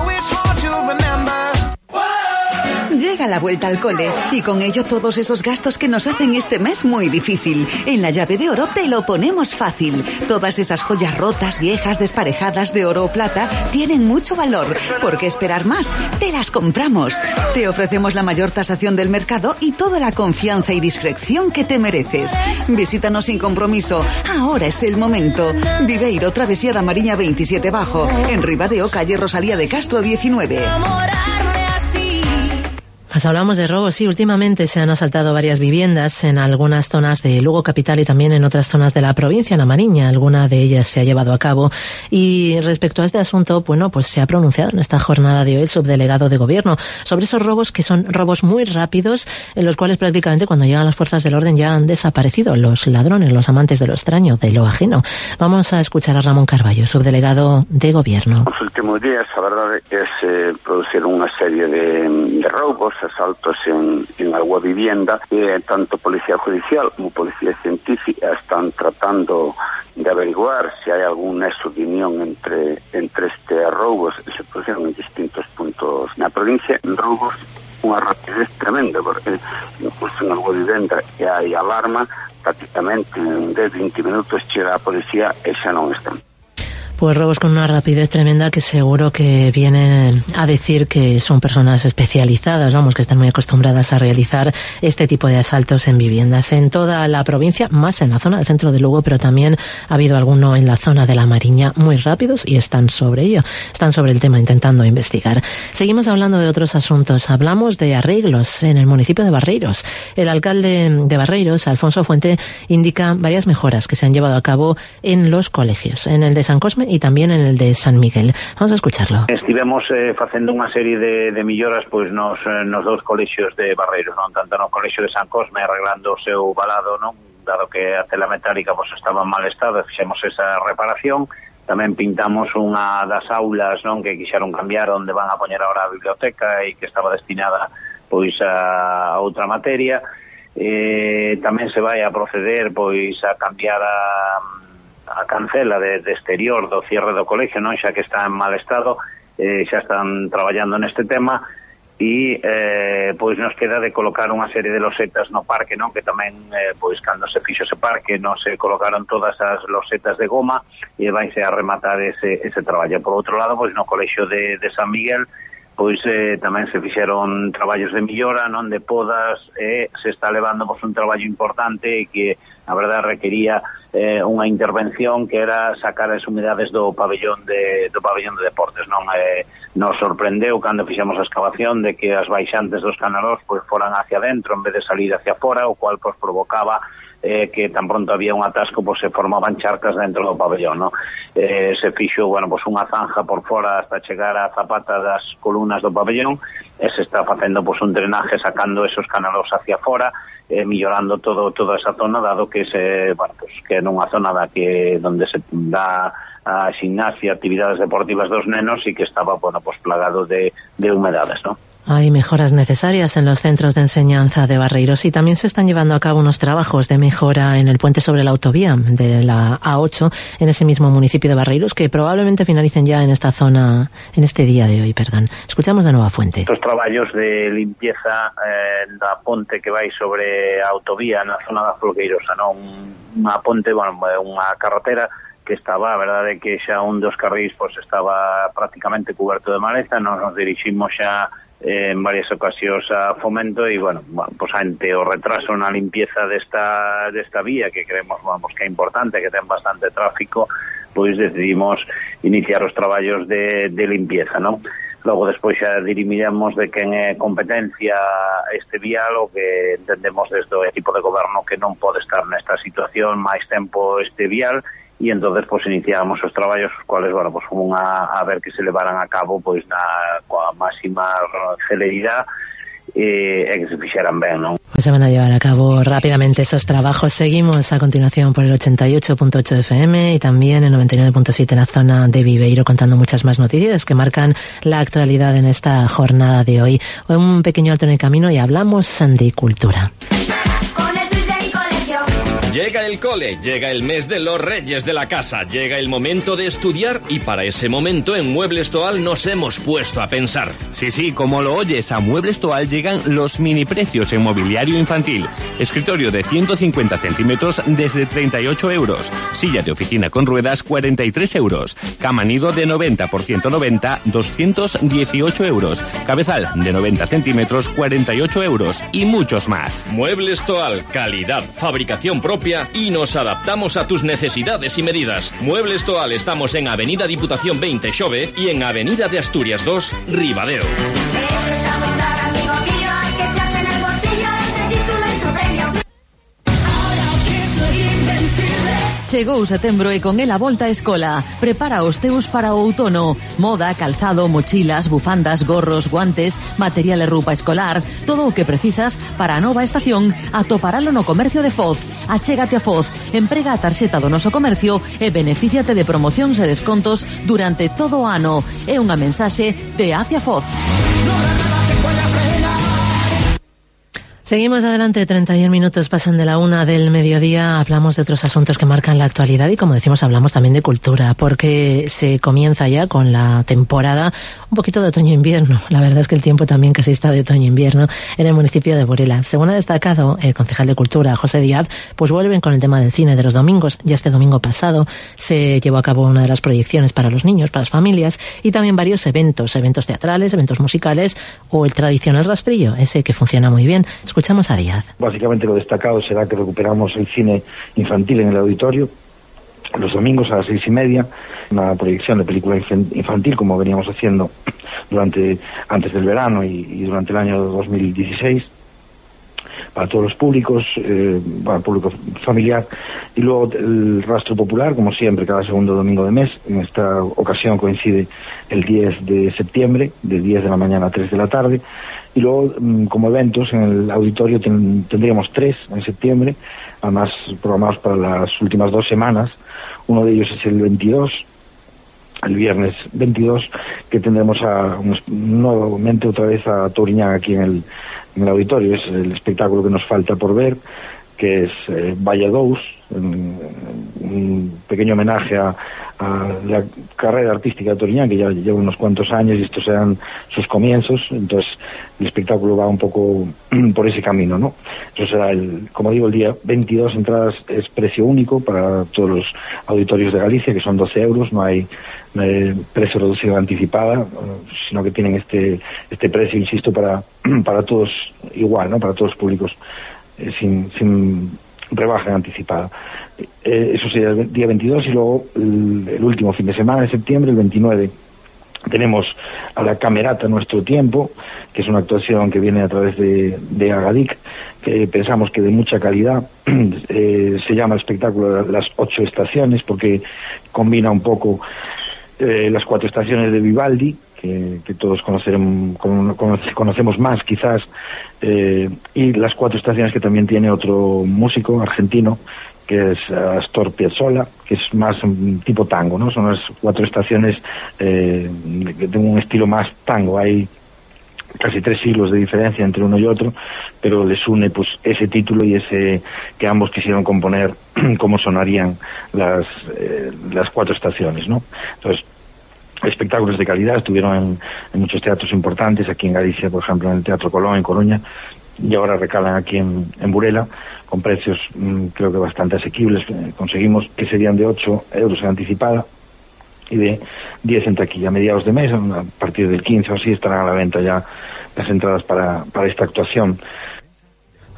Llega la vuelta al cole y con ello todos esos gastos que nos hacen este mes muy difícil. En la llave de oro te lo ponemos fácil. Todas esas joyas rotas, viejas, desparejadas de oro o plata tienen mucho valor. ¿Por qué esperar más? Te las compramos. Te ofrecemos la mayor tasación del mercado y toda la confianza y discreción que te mereces. Visítanos sin compromiso. Ahora es el momento. Viveiro, Travesía da Mariña veintisiete Bajo. En Ribadeo, calle Rosalía de Castro diecinueve. Pues hablamos de robos, sí, últimamente se han asaltado varias viviendas en algunas zonas de Lugo capital y también en otras zonas de la provincia, en La Mariña, alguna de ellas se ha llevado a cabo. Y respecto a este asunto, bueno, pues se ha pronunciado en esta jornada de hoy el subdelegado de Gobierno sobre esos robos que son robos muy rápidos, en los cuales prácticamente cuando llegan las fuerzas del orden ya han desaparecido los ladrones, los amantes de lo extraño, de lo ajeno. Vamos a escuchar a Ramón Carballo, subdelegado de Gobierno. Los últimos días, la verdad, es eh, producir una serie de, de robos, asaltos en, en alguna vivienda, eh, tanto Policía Judicial como Policía Científica están tratando de averiguar si hay algún nexo de unión entre, entre estos robos que se producen en distintos puntos en la provincia. Robos unha rapidez tremenda, porque incluso en alguna vivienda que hai alarma, prácticamente en dez a veinte minutos chega a policía e xa non están. Pues robos con una rapidez tremenda que seguro que vienen a decir que son personas especializadas, vamos, que están muy acostumbradas a realizar este tipo de asaltos en viviendas en toda la provincia, más en la zona del centro de Lugo, pero también ha habido alguno en la zona de La Mariña muy rápidos y están sobre ello, están sobre el tema intentando investigar. Seguimos hablando de otros asuntos, hablamos de arreglos en el municipio de Barreiros. El alcalde de Barreiros, Alfonso Fuente, indica varias mejoras que se han llevado a cabo en los colegios, en el de San Cosme y también en el de San Miguel. Vamos a escucharlo. Estivemos eh, facendo unha serie de, de melloras pois nos, eh, nos dous colexios de Barreiros, non? Tanto no colexio de San Cosme arreglando o seu balado, non? Dado que a tela metálica pois, estaba en mal estado, fixemos esa reparación. Tamén pintamos unha das aulas, non? Que quixeron cambiar onde van a poñer ahora a biblioteca e que estaba destinada pois a, a outra materia. Eh, tamén se vai a proceder pois a cambiar a a cancela de, de exterior do cierre do colegio, non, xa que está en mal estado, eh, xa están traballando neste tema e eh, pois nos queda de colocar unha serie de losetas no parque, non, que tamén eh, pois cando se fixo ese parque non se colocaron todas as losetas de goma e vaise a rematar ese, ese traballo. Por outro lado, pois no colexio de, de San Miguel pois eh, tamén se fixeron traballos de millora, non, de podas, e se está levando pois un traballo importante e que a verdade requería eh, unha intervención que era sacar as humedades do pabellón de do pabellón de deportes, non eh, nos sorprendeu cando fixemos a excavación de que as baixantes dos canalós pois foran hacia dentro en vez de salir hacia fora, o cual pois provocaba eh, que tan pronto había un atasco pois se formaban charcas dentro do pabellón, non? Eh, se fixo, bueno, pois unha zanja por fora hasta chegar á zapata das columnas do pabellón e se está facendo pois un drenaje sacando esos canalós hacia fora, eh, millorando todo toda esa zona, dado que se, bueno, pues, que é nunha zona da que donde se dá a gimnasia, actividades deportivas dos nenos e que estaba, bueno, pues plagado de, de humedades, ¿no? Hay mejoras necesarias en los centros de enseñanza de Barreiros y también se están llevando a cabo unos trabajos de mejora en el puente sobre la autovía de la A ocho en ese mismo municipio de Barreiros, que probablemente finalicen ya en esta zona, en este día de hoy, perdón. Escuchamos de Nueva Fuente. Estos traballos de limpieza eh, da ponte que vai sobre a autovía na zona da Folgueirosa, non? Unha ponte, bueno, unha carretera que estaba, a verdade que xa un dos carrís pois estaba prácticamente cuberto de maleza. Nos nos diriximos xa eh, en varias ocasións a Fomento e, bueno, bueno, pues ante o retraso na limpieza desta desta vía, que creemos, vamos, que é importante, que ten bastante tráfico, pois decidimos iniciar os traballos de, de limpieza, non? Logo, despois xa dirimiremos de quen é competencia este vial, o que entendemos desde o equipo de goberno que non pode estar nesta situación máis tempo este vial, e entonces pues iniciamos os traballos os cuales, bueno, pues como a, a ver que se levaran a cabo pois na coa máxima celeridade e, e que se fixeran ben, non? Pues se van a llevar a cabo rápidamente esos trabajos. Seguimos a continuación por el ochenta y ocho punto ocho F M y también en noventa y nueve punto siete en la zona de Viveiro, contando muchas más noticias que marcan la actualidad en esta jornada de hoy. Un pequeño alto en el camino y hablamos de cultura. Llega el cole, llega el mes de los reyes de la casa, llega el momento de estudiar y para ese momento en Muebles Toal nos hemos puesto a pensar. Sí, sí, como lo oyes, a Muebles Toal llegan los mini precios en mobiliario infantil. Escritorio de ciento cincuenta centímetros desde treinta y ocho euros. Silla de oficina con ruedas cuarenta y tres euros. Cama nido de noventa por ciento noventa, doscientos dieciocho euros. Cabezal de noventa centímetros, cuarenta y ocho euros y muchos más. Muebles Toal, calidad, fabricación propia y nos adaptamos a tus necesidades y medidas. Muebles Toal, estamos en Avenida Diputación veinte Xove y en Avenida de Asturias dos, Ribadeo. Chegou setembro e con el a volta á escola. Prepara os teus para o outono. Moda, calzado, mochilas, bufandas, gorros, guantes, material e roupa escolar, todo o que precisas para a nova estación atoparalo no comercio de Foz. Achégate a Foz, emprega a tarxeta do noso comercio e benefíciate de promocións e descontos durante todo o ano. É unha mensaxe de Hacia Foz. Seguimos adelante, treinta y un minutos pasan de la una del mediodía, hablamos de otros asuntos que marcan la actualidad y, como decimos, hablamos también de cultura, porque se comienza ya con la temporada un poquito de otoño-invierno. La verdad es que el tiempo también casi está de otoño-invierno en el municipio de Burela. Según ha destacado el concejal de Cultura, José Díaz, pues vuelven con el tema del cine de los domingos. Ya este domingo pasado se llevó a cabo una de las proyecciones para los niños, para las familias, y también varios eventos, eventos teatrales, eventos musicales o el tradicional rastrillo, ese que funciona muy bien. Escuchamos a Díaz. Básicamente lo destacado será que recuperamos el cine infantil en el auditorio los domingos a las seis y media, una proyección de película infantil como veníamos haciendo durante antes del verano y, y durante el año dos mil dieciséis para todos los públicos, eh, para el público familiar, y luego el rastro popular, como siempre, cada segundo domingo de mes. En esta ocasión coincide el diez de septiembre, de diez de la mañana a tres de la tarde, y luego como eventos en el auditorio ten, tendríamos tres en septiembre, además programados para las últimas dos semanas. Uno de ellos es el veintidós, el viernes veintidós, que tendremos a, un, nuevamente otra vez a Touriñán aquí en el, en el auditorio. Es el espectáculo que nos falta por ver, que es eh, Valladous, un, un pequeño homenaje a, a la carrera artística de Touriñán, que ya lleva unos cuantos años y estos serán sus comienzos. Entonces el espectáculo va un poco por ese camino, ¿no? Eso será, el, como digo, el día veintidós. Entradas es precio único para todos los auditorios de Galicia, que son doce euros, no hay, no hay precio reducido anticipada, sino que tienen este este precio, insisto, para para todos igual, ¿no? Para todos los públicos, eh, sin sin rebaja anticipada. Eh, eso sería el día veintidós, y luego el, el último fin de semana de septiembre, el veintinueve, tenemos a la Camerata Nuestro Tiempo, que es una actuación que viene a través de, de Agadic, que pensamos que de mucha calidad. Eh, se llama el espectáculo Las Ocho Estaciones, porque combina un poco eh, las cuatro estaciones de Vivaldi, que, que todos conoceremos, conocemos más quizás, eh, y las cuatro estaciones que también tiene otro músico argentino, que es Astor Piazzolla, que es más un tipo tango, ¿no? Son las cuatro estaciones eh, de un estilo más tango. Hay casi tres siglos de diferencia entre uno y otro, pero les une pues ese título y ese que ambos quisieron componer cómo sonarían las eh, las cuatro estaciones, ¿no? Entonces, espectáculos de calidad estuvieron en, en muchos teatros importantes, aquí en Galicia, por ejemplo, en el Teatro Colón, en Coruña, y ahora recalan aquí en, en Burela, con precios mmm, creo que bastante asequibles. Conseguimos que serían de ocho euros en anticipada y de diez en taquilla. A mediados de mes, a partir del quince o así, estarán a la venta ya las entradas para, para esta actuación.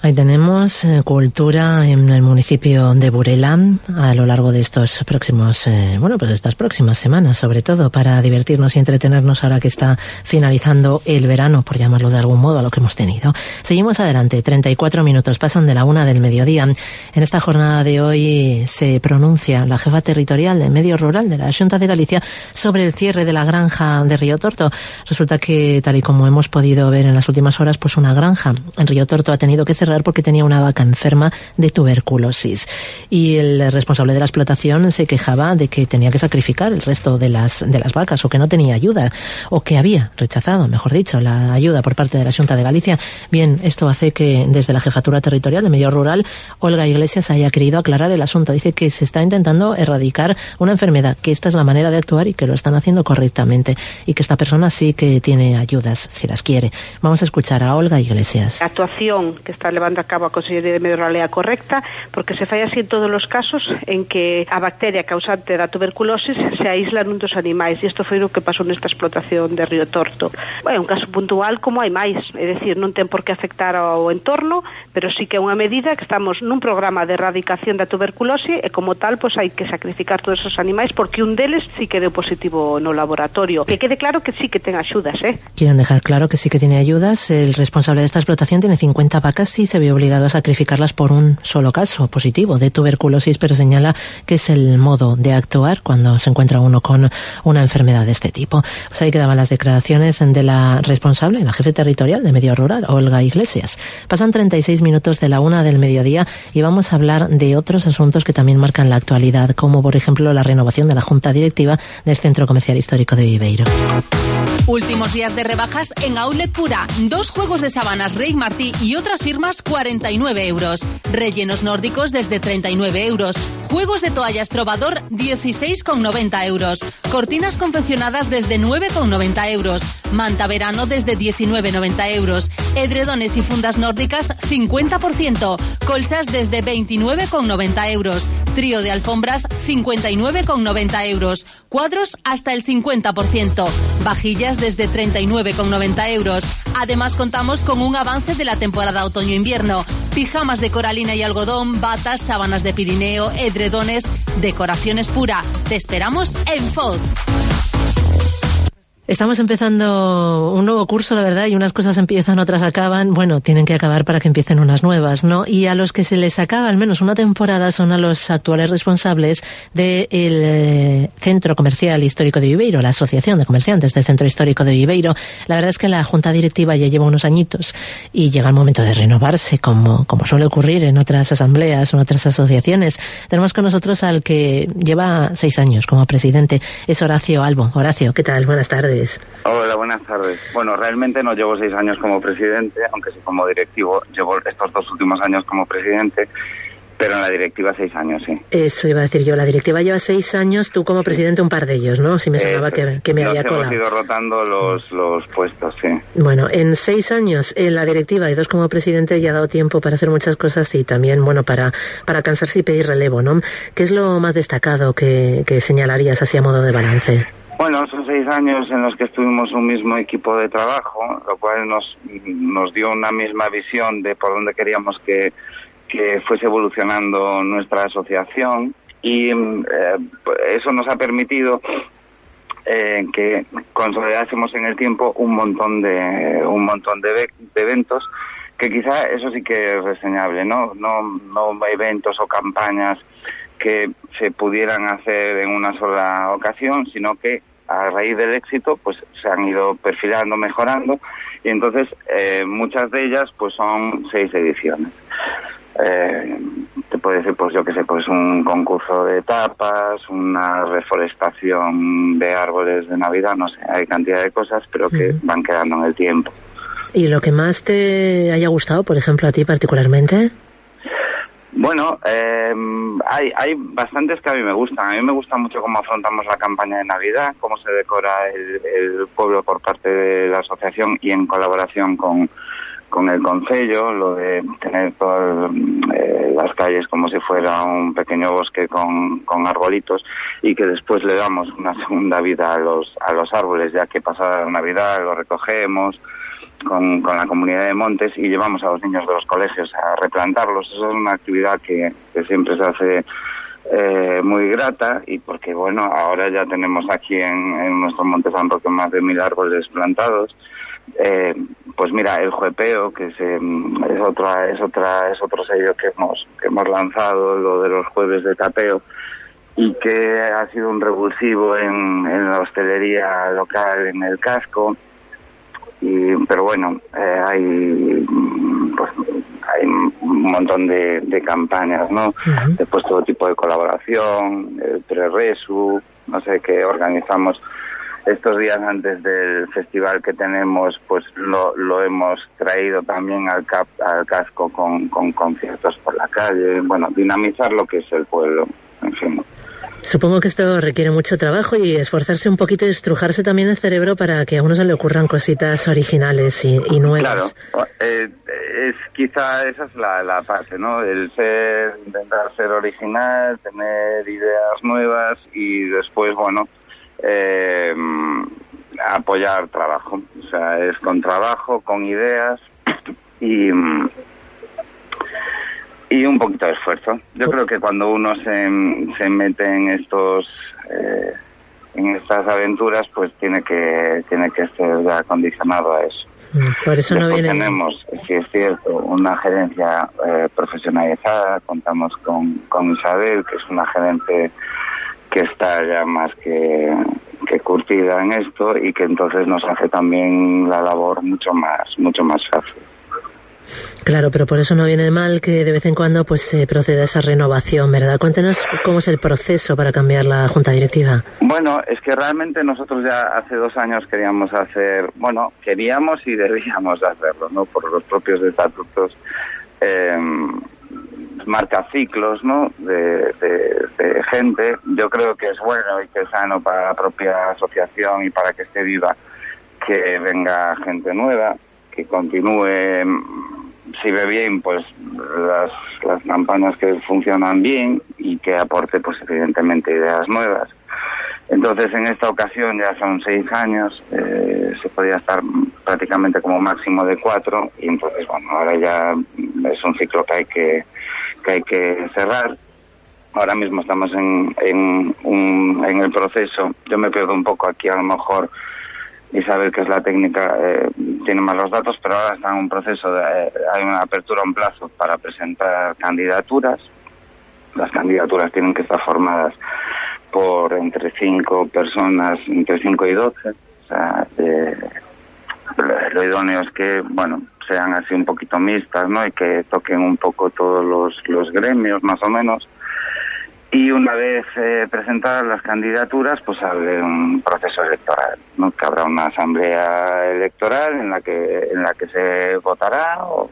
Ahí tenemos eh, cultura en el municipio de Burela a lo largo de estos próximos, eh, bueno, pues estas próximas semanas, sobre todo para divertirnos y entretenernos ahora que está finalizando el verano, por llamarlo de algún modo, a lo que hemos tenido. Seguimos adelante, treinta y cuatro minutos pasan de la una del mediodía. En esta jornada de hoy se pronuncia la jefa territorial de Medio Rural de la Xunta de Galicia sobre el cierre de la granja de Río Torto. Resulta que, tal y como hemos podido ver en las últimas horas, pues una granja en Río Torto ha tenido que cerrar porque tenía una vaca enferma de tuberculosis. Y el responsable de la explotación se quejaba de que tenía que sacrificar el resto de las, de las vacas, o que no tenía ayuda, o que había rechazado, mejor dicho, la ayuda por parte de la Xunta de Galicia. Bien, esto hace que desde la Jefatura Territorial de Medio Rural, Olga Iglesias haya querido aclarar el asunto. Dice que se está intentando erradicar una enfermedad, que esta es la manera de actuar y que lo están haciendo correctamente, y que esta persona sí que tiene ayudas, si las quiere. Vamos a escuchar a Olga Iglesias. La actuación que está levando a cabo a Consellería de Medio Rural é a correcta, porque se fai así en todos os casos en que a bacteria causante da tuberculosis se aísla nun dos animais, e isto foi o que pasou nesta explotación de Río Torto. É un caso puntual como hai máis, é dicir, non ten por que afectar ao entorno, pero sí que é unha medida que estamos nun programa de erradicación da tuberculosis, e como tal, pois hai que sacrificar todos esos animais, porque un deles sí que deu positivo no laboratorio. Que quede claro que sí que ten axudas, eh? Quieren dejar claro que sí que tiene ayudas. El responsable de esta explotación tiene cincuenta vacas y se ve obligado a sacrificarlas por un solo caso positivo de tuberculosis, pero señala que es el modo de actuar cuando se encuentra uno con una enfermedad de este tipo. Pues ahí quedaban las declaraciones de la responsable, la jefe territorial de Medio Rural, Olga Iglesias. Pasan treinta y seis minutos de la una del mediodía y vamos a hablar de otros asuntos que también marcan la actualidad, como por ejemplo la renovación de la Junta Directiva del Centro Comercial Histórico de Viveiro. Últimos días de rebajas en Outlet Pura. Dos juegos de sábanas Rey Martí y otras firmas cuarenta y nueve euros. Rellenos nórdicos desde treinta y nueve euros. Juegos de toallas Trovador dieciséis con noventa euros. Cortinas confeccionadas desde nueve con noventa euros. Manta verano desde diecinueve con noventa euros. Edredones y fundas nórdicas cincuenta por ciento. Colchas desde veintinueve con noventa euros. Trío de alfombras cincuenta y nueve con noventa euros. Cuadros hasta el cincuenta por ciento. Vajillas desde treinta y nueve con noventa euros. Además contamos con un avance de la temporada otoño-invierno. Pijamas de coralina y algodón, batas, sábanas de Pirineo, edredones, decoraciones Pura. Te esperamos en F O D. Estamos empezando un nuevo curso, la verdad, y unas cosas empiezan, otras acaban. Bueno, tienen que acabar para que empiecen unas nuevas, ¿no? Y a los que se les acaba al menos una temporada son a los actuales responsables del eh, Centro Comercial Histórico de Viveiro, la Asociación de Comerciantes del Centro Histórico de Viveiro. La verdad es que la Junta Directiva ya lleva unos añitos y llega el momento de renovarse, como, como suele ocurrir en otras asambleas o en otras asociaciones. Tenemos con nosotros al que lleva seis años como presidente, es Horacio Albo. Horacio, ¿qué tal? Buenas tardes. Hola, buenas tardes. Bueno, realmente no llevo seis años como presidente, aunque sí como directivo. Llevo estos dos últimos años como presidente, pero en la directiva seis años, sí. Eso iba a decir yo. La directiva lleva seis años, tú como presidente un par de ellos, ¿no? Si me sonaba eh, que, que me había colado. Hemos ido rotando los, los puestos, sí. Bueno, en seis años en la directiva y dos como presidente ya ha dado tiempo para hacer muchas cosas y también, bueno, para, para cansarse y pedir relevo, ¿no? ¿Qué es lo más destacado que, que señalarías así a modo de balance? Bueno, son seis años en los que estuvimos un mismo equipo de trabajo, lo cual nos, nos dio una misma visión de por dónde queríamos que, que fuese evolucionando nuestra asociación, y eh, eso nos ha permitido eh, que consolidásemos en el tiempo un montón de un montón de, de eventos que quizá eso sí que es reseñable, ¿no? No, no eventos o campañas que se pudieran hacer en una sola ocasión, sino que a raíz del éxito pues se han ido perfilando, mejorando, y entonces eh, muchas de ellas pues son seis ediciones. Eh, te puedo decir, pues yo que sé, pues un concurso de tapas, una reforestación de árboles de Navidad, no sé, hay cantidad de cosas, pero que van quedando en el tiempo. ¿Y lo que más te haya gustado, por ejemplo, a ti particularmente? Bueno, eh, hay, hay bastantes que a mí me gustan. A mí me gusta mucho cómo afrontamos la campaña de Navidad, cómo se decora el, el pueblo por parte de la asociación y en colaboración con, con el concello, lo de tener todas eh, las calles como si fuera un pequeño bosque con, con arbolitos, y que después le damos una segunda vida a los, a los árboles, ya que pasada la Navidad los recogemos, con, con la comunidad de montes y llevamos a los niños de los colegios a replantarlos. Eso es una actividad que, que siempre se hace eh, muy grata, y porque, bueno, ahora ya tenemos aquí en, en nuestro Monte San Roque más de mil árboles plantados. Eh, pues mira, el juepeo, que es, eh, es otra es otra es otro sello que hemos que hemos lanzado, lo de los jueves de tapeo, y que ha sido un revulsivo en, en la hostelería local en el casco. Y pero bueno, eh, hay pues hay un montón de, de campañas, ¿no? Uh-huh. Después todo tipo de colaboración, el Pre-Resu, no sé, que organizamos estos días antes del festival que tenemos, pues lo, lo hemos traído también al, cap, al casco con, con conciertos por la calle, bueno, dinamizar lo que es el pueblo, en fin. Supongo que esto requiere mucho trabajo y esforzarse un poquito y estrujarse también el cerebro para que a uno se le ocurran cositas originales y, y nuevas. Claro, eh, es quizá esa es la, la parte, ¿no? El ser, intentar ser original, tener ideas nuevas y después, bueno, Eh, apoyar trabajo, o sea, es con trabajo, con ideas y y un poquito de esfuerzo. Yo creo que cuando uno se, se mete en estos eh, en estas aventuras, pues tiene que tiene que estar ya acondicionado a eso. Por eso no viene. Tenemos, sí es cierto, una gerencia eh, profesionalizada. Contamos con con Isabel, que es una gerente que está ya más que, que curtida en esto, y que entonces nos hace también la labor mucho más mucho más fácil. Claro, pero por eso no viene mal que de vez en cuando pues se proceda a esa renovación, ¿verdad? Cuéntenos cómo es el proceso para cambiar la junta directiva. Bueno, es que realmente nosotros ya hace dos años queríamos hacer, bueno, queríamos y debíamos hacerlo, ¿no? Por los propios estatutos. Eh, marca ciclos, ¿no? De, de, de gente. Yo creo que es bueno y que es sano para la propia asociación y para que esté viva que venga gente nueva, que continúe, si ve bien, pues las, las campañas que funcionan bien, y que aporte, pues evidentemente, ideas nuevas. Entonces, en esta ocasión ya son seis años, eh, se podía estar prácticamente como máximo de cuatro, y entonces, bueno, ahora ya es un ciclo que hay que que hay que cerrar. Ahora mismo estamos en en, un, en el proceso. Yo me pierdo un poco aquí, a lo mejor Isabel, que es la técnica, eh, tiene más los datos, pero ahora está en un proceso de, eh, hay una apertura a un plazo para presentar candidaturas. Las candidaturas tienen que estar formadas por entre cinco personas, entre cinco y doce. O sea, eh, lo idóneo es que, bueno, sean así un poquito mixtas, ¿no? Y que toquen un poco todos los, los gremios, más o menos. Y una vez eh, presentadas las candidaturas, pues abre un proceso electoral, ¿no? Que habrá una asamblea electoral en la que en la que se votará, o,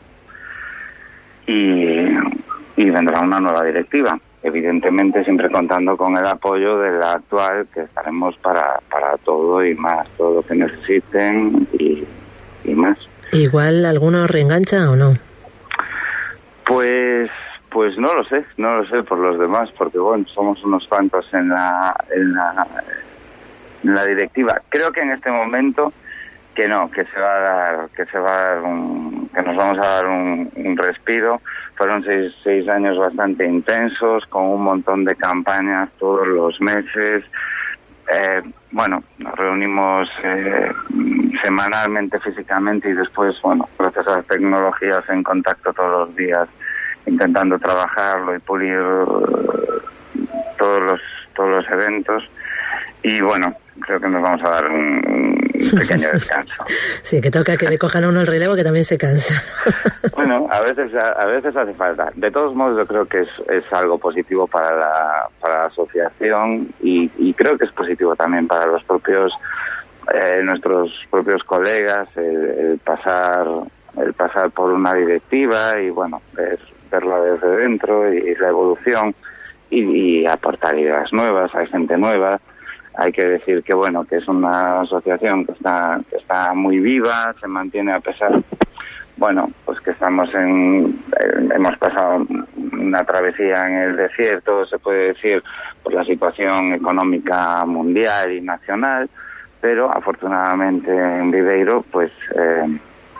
y, y vendrá una nueva directiva. Evidentemente siempre contando con el apoyo de la actual, que estaremos para, para todo y más, todo lo que necesiten y, y más. ¿Igual alguno reengancha o no? Pues pues no lo sé, no lo sé por los demás, porque bueno, somos unos cuantos en la, en la, en la directiva. Creo que en este momento que no, que se va a dar, que se va a dar un, que nos vamos a dar un, un respiro. Fueron seis, seis años bastante intensos, con un montón de campañas todos los meses. Eh, bueno, nos reunimos eh, semanalmente, físicamente, y después, bueno, gracias a las tecnologías, en contacto todos los días, intentando trabajarlo y pulir uh, todos los todos los eventos. Y bueno, creo que nos vamos a dar un, un pequeño descanso. Sí, que toca que le cojan a uno el relevo, que también se cansa. Bueno, a veces a, a veces hace falta. De todos modos, yo creo que es, es algo positivo para la, para la asociación, y, y creo que es positivo también para los propios eh, nuestros propios colegas, el, el pasar el pasar por una directiva y bueno, ver, verla desde dentro, y la evolución, y, y aportar ideas nuevas. Hay gente nueva. Hay que decir que bueno, que es una asociación que está que está muy viva, se mantiene a pesar, bueno, pues que estamos en, en hemos pasado una travesía en el desierto, se puede decir, por la situación económica mundial y nacional, pero afortunadamente en Viveiro pues eh,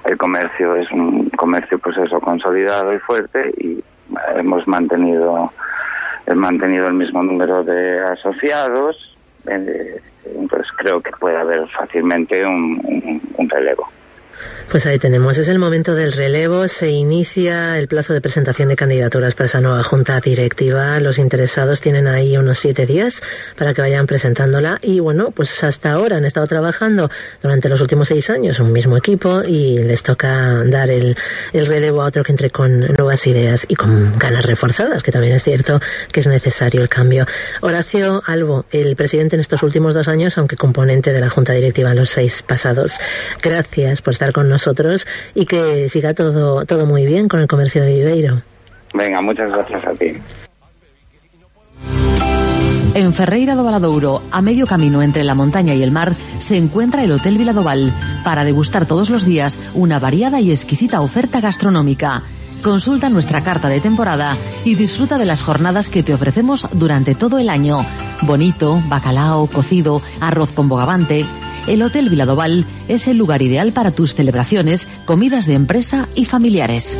el comercio es un comercio pues eso consolidado y fuerte, y hemos mantenido hemos mantenido el mismo número de asociados, eh, entonces creo que puede haber fácilmente un, un, un relevo. Pues ahí tenemos, es el momento del relevo, se inicia el plazo de presentación de candidaturas para esa nueva junta directiva. Los interesados tienen ahí unos siete días para que vayan presentándola, y bueno, pues hasta ahora han estado trabajando durante los últimos seis años un mismo equipo, y les toca dar el, el relevo a otro que entre con nuevas ideas y con ganas reforzadas, que también es cierto que es necesario el cambio. Horacio Albo, el presidente en estos últimos dos años, aunque componente de la junta directiva en los seis pasados, gracias por estar con nosotros y que siga todo todo muy bien con el comercio de Viveiro. Venga, muchas gracias a ti. En Ferreira do Valadouro, a medio camino entre la montaña y el mar, se encuentra el Hotel Viladoval, para degustar todos los días una variada y exquisita oferta gastronómica. Consulta nuestra carta de temporada y disfruta de las jornadas que te ofrecemos durante todo el año. Bonito, bacalao, cocido, arroz con bogavante. El Hotel Viladoval es el lugar ideal para tus celebraciones, comidas de empresa y familiares.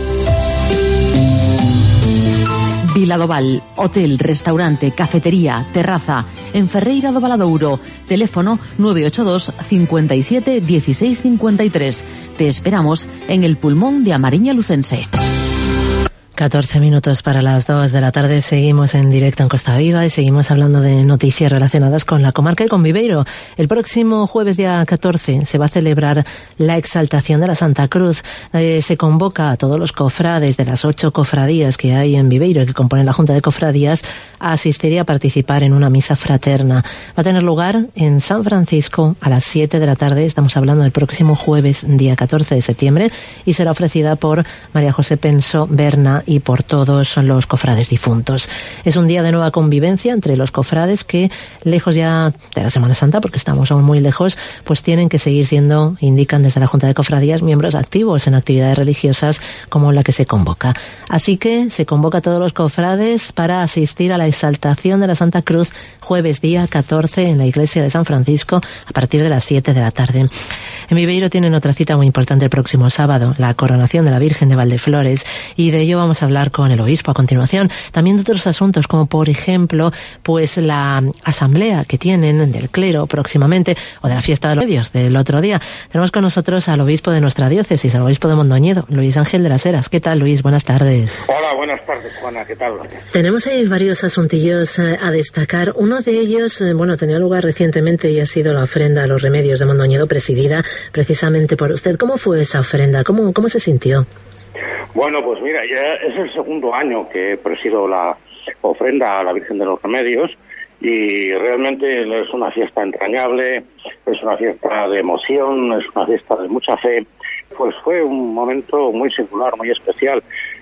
Viladoval, hotel, restaurante, cafetería, terraza, en Ferreira do Valadouro. Teléfono nueve ocho dos, cincuenta y siete, dieciséis cincuenta y tres. Te esperamos en el pulmón de Amariña Lucense. catorce minutos para las dos de la tarde, seguimos en directo en Costa Viva y seguimos hablando de noticias relacionadas con la comarca y con Viveiro. El próximo jueves día catorce se va a celebrar la exaltación de la Santa Cruz. Eh, se convoca a todos los cofrades de las ocho cofradías que hay en Viveiro y que componen la Junta de Cofradías a asistir y a participar en una misa fraterna. Va a tener lugar en San Francisco a las siete de la tarde, estamos hablando del próximo jueves día catorce de septiembre, y será ofrecida por María José Penso Berna y por todos los cofrades difuntos. Es un día de nueva convivencia entre los cofrades que, lejos ya de la Semana Santa, porque estamos aún muy lejos, pues tienen que seguir siendo, indican desde la Junta de Cofradías, miembros activos en actividades religiosas como la que se convoca. Así que se convoca a todos los cofrades para asistir a la exaltación de la Santa Cruz jueves día catorce en la iglesia de San Francisco a partir de las siete de la tarde. En Viveiro tienen otra cita muy importante el próximo sábado, la coronación de la Virgen de Valdeflores, y de ello vamos a hablar con el obispo a continuación. También de otros asuntos, como por ejemplo, pues la asamblea que tienen del clero próximamente, o de la fiesta de los medios del otro día. Tenemos con nosotros al obispo de nuestra diócesis, al obispo de Mondoñedo, Luis Ángel de las Heras. ¿Qué tal, Luis? Buenas tardes. Hola, buenas tardes, Juana. ¿Qué tal? Tenemos ahí varios asuntillos eh, a destacar. Uno de ellos, eh, bueno, tenía lugar recientemente y ha sido la ofrenda a los remedios de Mondoñedo, presidida precisamente por usted. ¿Cómo fue esa ofrenda? ¿Cómo, cómo se sintió? Bueno, pues mira, ya es el segundo año que presido la ofrenda a la Virgen de los Remedios, y realmente es una fiesta entrañable, es una fiesta de emoción, es una fiesta de mucha fe. Pues fue un momento muy singular, muy especial,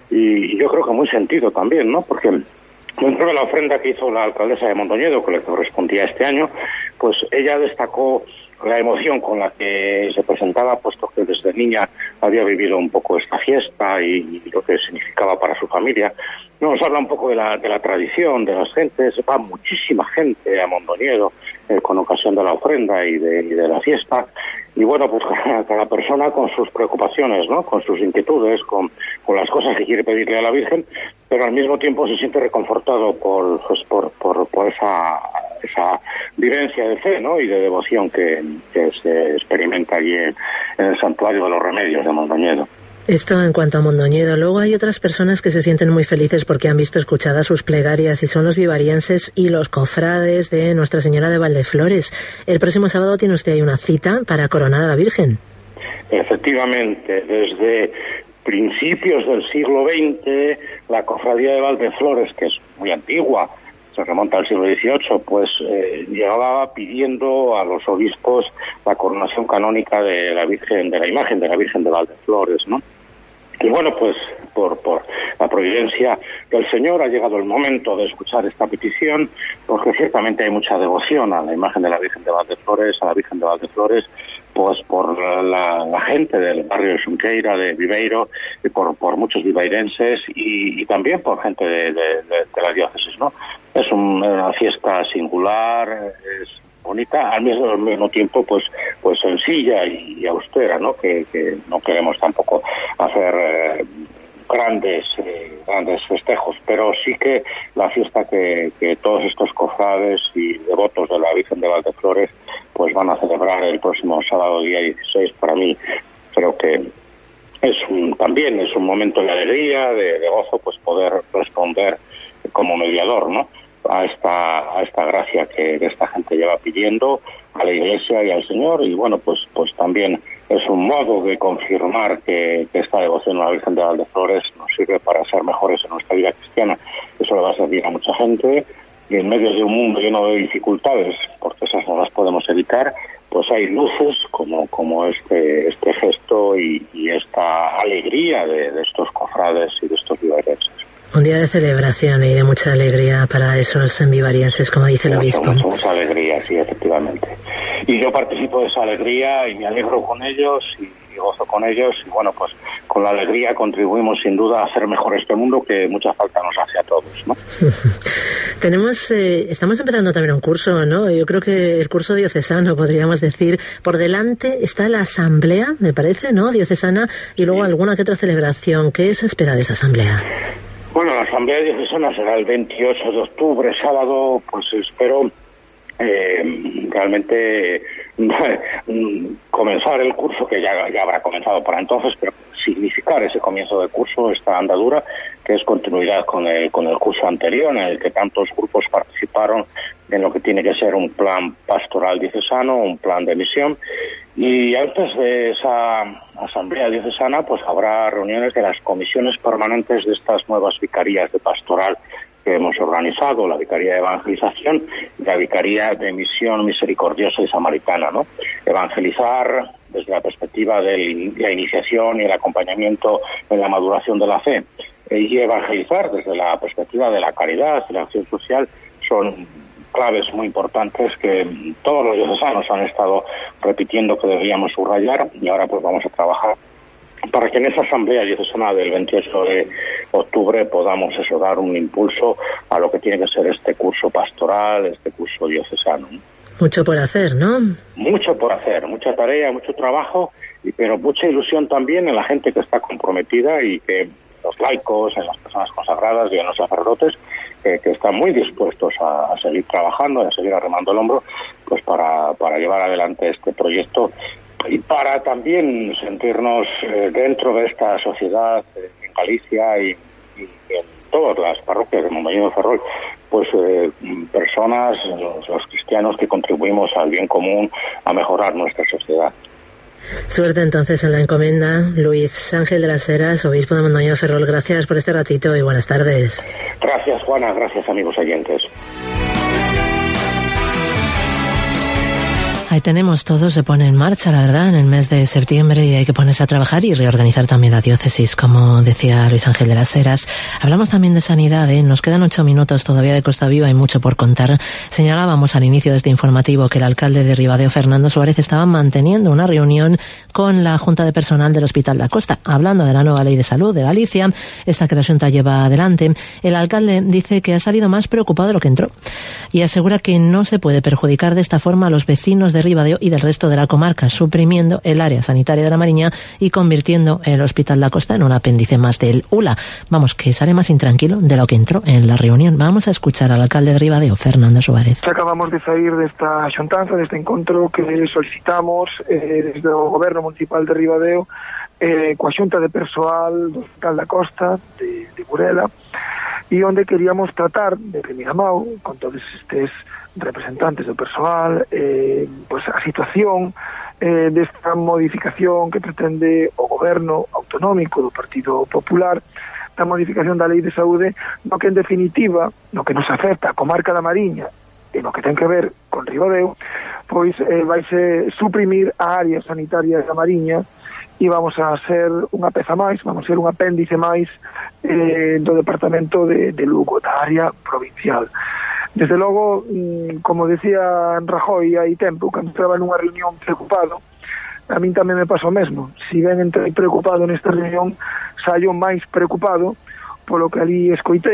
y yo creo que muy sentido también, ¿no? Porque dentro de la ofrenda que hizo la alcaldesa de Mondoñedo, que le correspondía este año, pues ella destacó la emoción con la que se presentaba, puesto que desde niña había vivido un poco esta fiesta y lo que significaba para su familia. Nos habla un poco de la, de la tradición, de las gentes. Va muchísima gente a Mondoñedo eh, con ocasión de la ofrenda y de, y de la fiesta. Y bueno, pues cada, cada persona con sus preocupaciones, ¿no? Con sus inquietudes, con, con las cosas que quiere pedirle a la Virgen, pero al mismo tiempo se siente reconfortado por, pues, por, por, por esa, esa vivencia de fe, ¿no? Y de devoción que, que se experimenta allí en, en el Santuario de los Remedios de Mondoñedo. Esto en cuanto a Mondoñedo. Luego hay otras personas que se sienten muy felices porque han visto escuchadas sus plegarias, y son los vivarienses y los cofrades de Nuestra Señora de Valdeflores. El próximo sábado tiene usted ahí una cita para coronar a la Virgen. Efectivamente, desde principios del siglo veinte, la cofradía de Valdeflores, que es muy antigua, se remonta al siglo dieciocho, pues eh, llegaba pidiendo a los obispos la coronación canónica de la Virgen, de la imagen de la Virgen de Valdeflores, ¿no? Y bueno, pues por, por la providencia del Señor ha llegado el momento de escuchar esta petición, porque ciertamente hay mucha devoción a la imagen de la Virgen de Valdeflores, a la Virgen de Valdeflores, pues por la, la gente del barrio de Xunqueira, de Viveiro, y por, por muchos vivairenses y, y también por gente de, de, de, de la diócesis, ¿no? Es un, una fiesta singular, es bonita, al mismo, al mismo tiempo pues pues sencilla y, y austera, ¿no? Que, que no queremos tampoco hacer eh, grandes eh, grandes festejos, pero sí que la fiesta que, que todos estos cofrades y devotos de la Virgen de Valdeflores pues van a celebrar el próximo sábado día dieciséis, para mí creo que es un, también es un momento de alegría, de, de gozo, pues poder responder como mediador, ¿no? a esta a esta gracia que esta gente lleva pidiendo a la Iglesia y al Señor, y bueno, pues pues también es un modo de confirmar que, que esta devoción a la Virgen de Valdeflores nos sirve para ser mejores en nuestra vida cristiana. Eso le va a servir a mucha gente, y en medio de un mundo lleno de dificultades, porque esas no las podemos evitar, pues hay luces como como este este gesto y, y esta alegría de, de estos cofrades y de estos vivarienses. Un día de celebración y de mucha alegría para esos vivarienses, como dice el obispo. Mucha, mucha alegría, sí, efectivamente. Y yo participo de esa alegría y me alegro con ellos y, y gozo con ellos. Y bueno, pues con la alegría contribuimos sin duda a hacer mejor este mundo que mucha falta nos hace a todos, ¿no? Tenemos, eh, estamos empezando también un curso, ¿no? Yo creo que el curso diocesano, podríamos decir. Por delante está la asamblea, me parece, ¿no? Diocesana, y luego sí. alguna que otra celebración. ¿Qué se espera de esa asamblea? Bueno, la Asamblea Diocesana será el veintiocho de octubre, sábado, pues espero eh, realmente comenzar el curso, que ya, ya habrá comenzado para entonces, pero significar ese comienzo del curso, esta andadura, que es continuidad con el, con el curso anterior, en el que tantos grupos participaron en lo que tiene que ser un plan pastoral diocesano, un plan de misión. Y antes de esa asamblea diocesana, pues habrá reuniones de las comisiones permanentes de estas nuevas vicarías de pastoral que hemos organizado, la Vicaría de Evangelización y la Vicaría de Misión Misericordiosa y Samaritana, ¿no? Evangelizar desde la perspectiva de la iniciación y el acompañamiento en la maduración de la fe, y evangelizar desde la perspectiva de la caridad y la acción social son claves muy importantes que todos los diocesanos han estado repitiendo que deberíamos subrayar, y ahora pues vamos a trabajar para que en esa asamblea diocesana del veintiocho de octubre podamos eso, dar un impulso a lo que tiene que ser este curso pastoral, este curso diocesano. Mucho por hacer, ¿no? Mucho por hacer, mucha tarea, mucho trabajo, y, pero mucha ilusión también en la gente que está comprometida y que los laicos, en las personas consagradas y en los sacerdotes que, que están muy dispuestos a, a seguir trabajando, a seguir arremando el hombro, pues para, para llevar adelante este proyecto y para también sentirnos eh, dentro de esta sociedad eh, en Galicia y, y en todas las parroquias de Mondoñedo de Ferrol, pues eh, personas, los, los cristianos que contribuimos al bien común, a mejorar nuestra sociedad. Suerte entonces en la encomienda. Luis Ángel de las Heras, obispo de Mondoñedo de Ferrol, gracias por este ratito y buenas tardes. Gracias, Juana, gracias, amigos oyentes. Ahí tenemos todo, se pone en marcha, la verdad, en el mes de septiembre, y hay que ponerse a trabajar y reorganizar también la diócesis, como decía Luis Ángel de las Heras. Hablamos también de sanidad, ¿eh? Nos quedan ocho minutos todavía de Costa Viva, hay mucho por contar. Señalábamos al inicio de este informativo que el alcalde de Ribadeo, Fernando Suárez, estaba manteniendo una reunión con la Junta de Personal del Hospital da Costa, hablando de la nueva Ley de Salud de Galicia, esta que la Junta lleva adelante. El alcalde dice que ha salido más preocupado de lo que entró y asegura que no se puede perjudicar de esta forma a los vecinos de Ribadeo y del resto de la comarca, suprimiendo el área sanitaria de la Mariña y convirtiendo el Hospital da Costa en un apéndice más del U L A. Vamos, que sale más intranquilo de lo que entró en la reunión. Vamos a escuchar al alcalde de Ribadeo, Fernando Suárez. Acabamos de sair desta xuntanza, deste encontro que solicitamos eh, desde o Goberno Municipal de Ribadeo eh, coa Xunta de Persoal do Hospital da Costa de, de Burela, e onde queríamos tratar de primeira mão con todos estes representantes do persoal eh, pues a situación eh, desta modificación que pretende o goberno autonómico do Partido Popular, da modificación da Lei de Saúde, no que en definitiva, no que nos afecta a comarca da Mariña e no que ten que ver con Ribadeo, pois eh, vaise suprimir a área sanitaria da Mariña e vamos a ser unha peza máis, vamos a ser un apéndice máis eh, do departamento de, de Lugo, da área provincial. Desde logo, como decía Rajoy hai tempo, cando estaba nunha reunión preocupado, a min tamén me pasou o mesmo. Si ben entrei preocupado nesta reunión, saio máis preocupado polo que ali escoitei,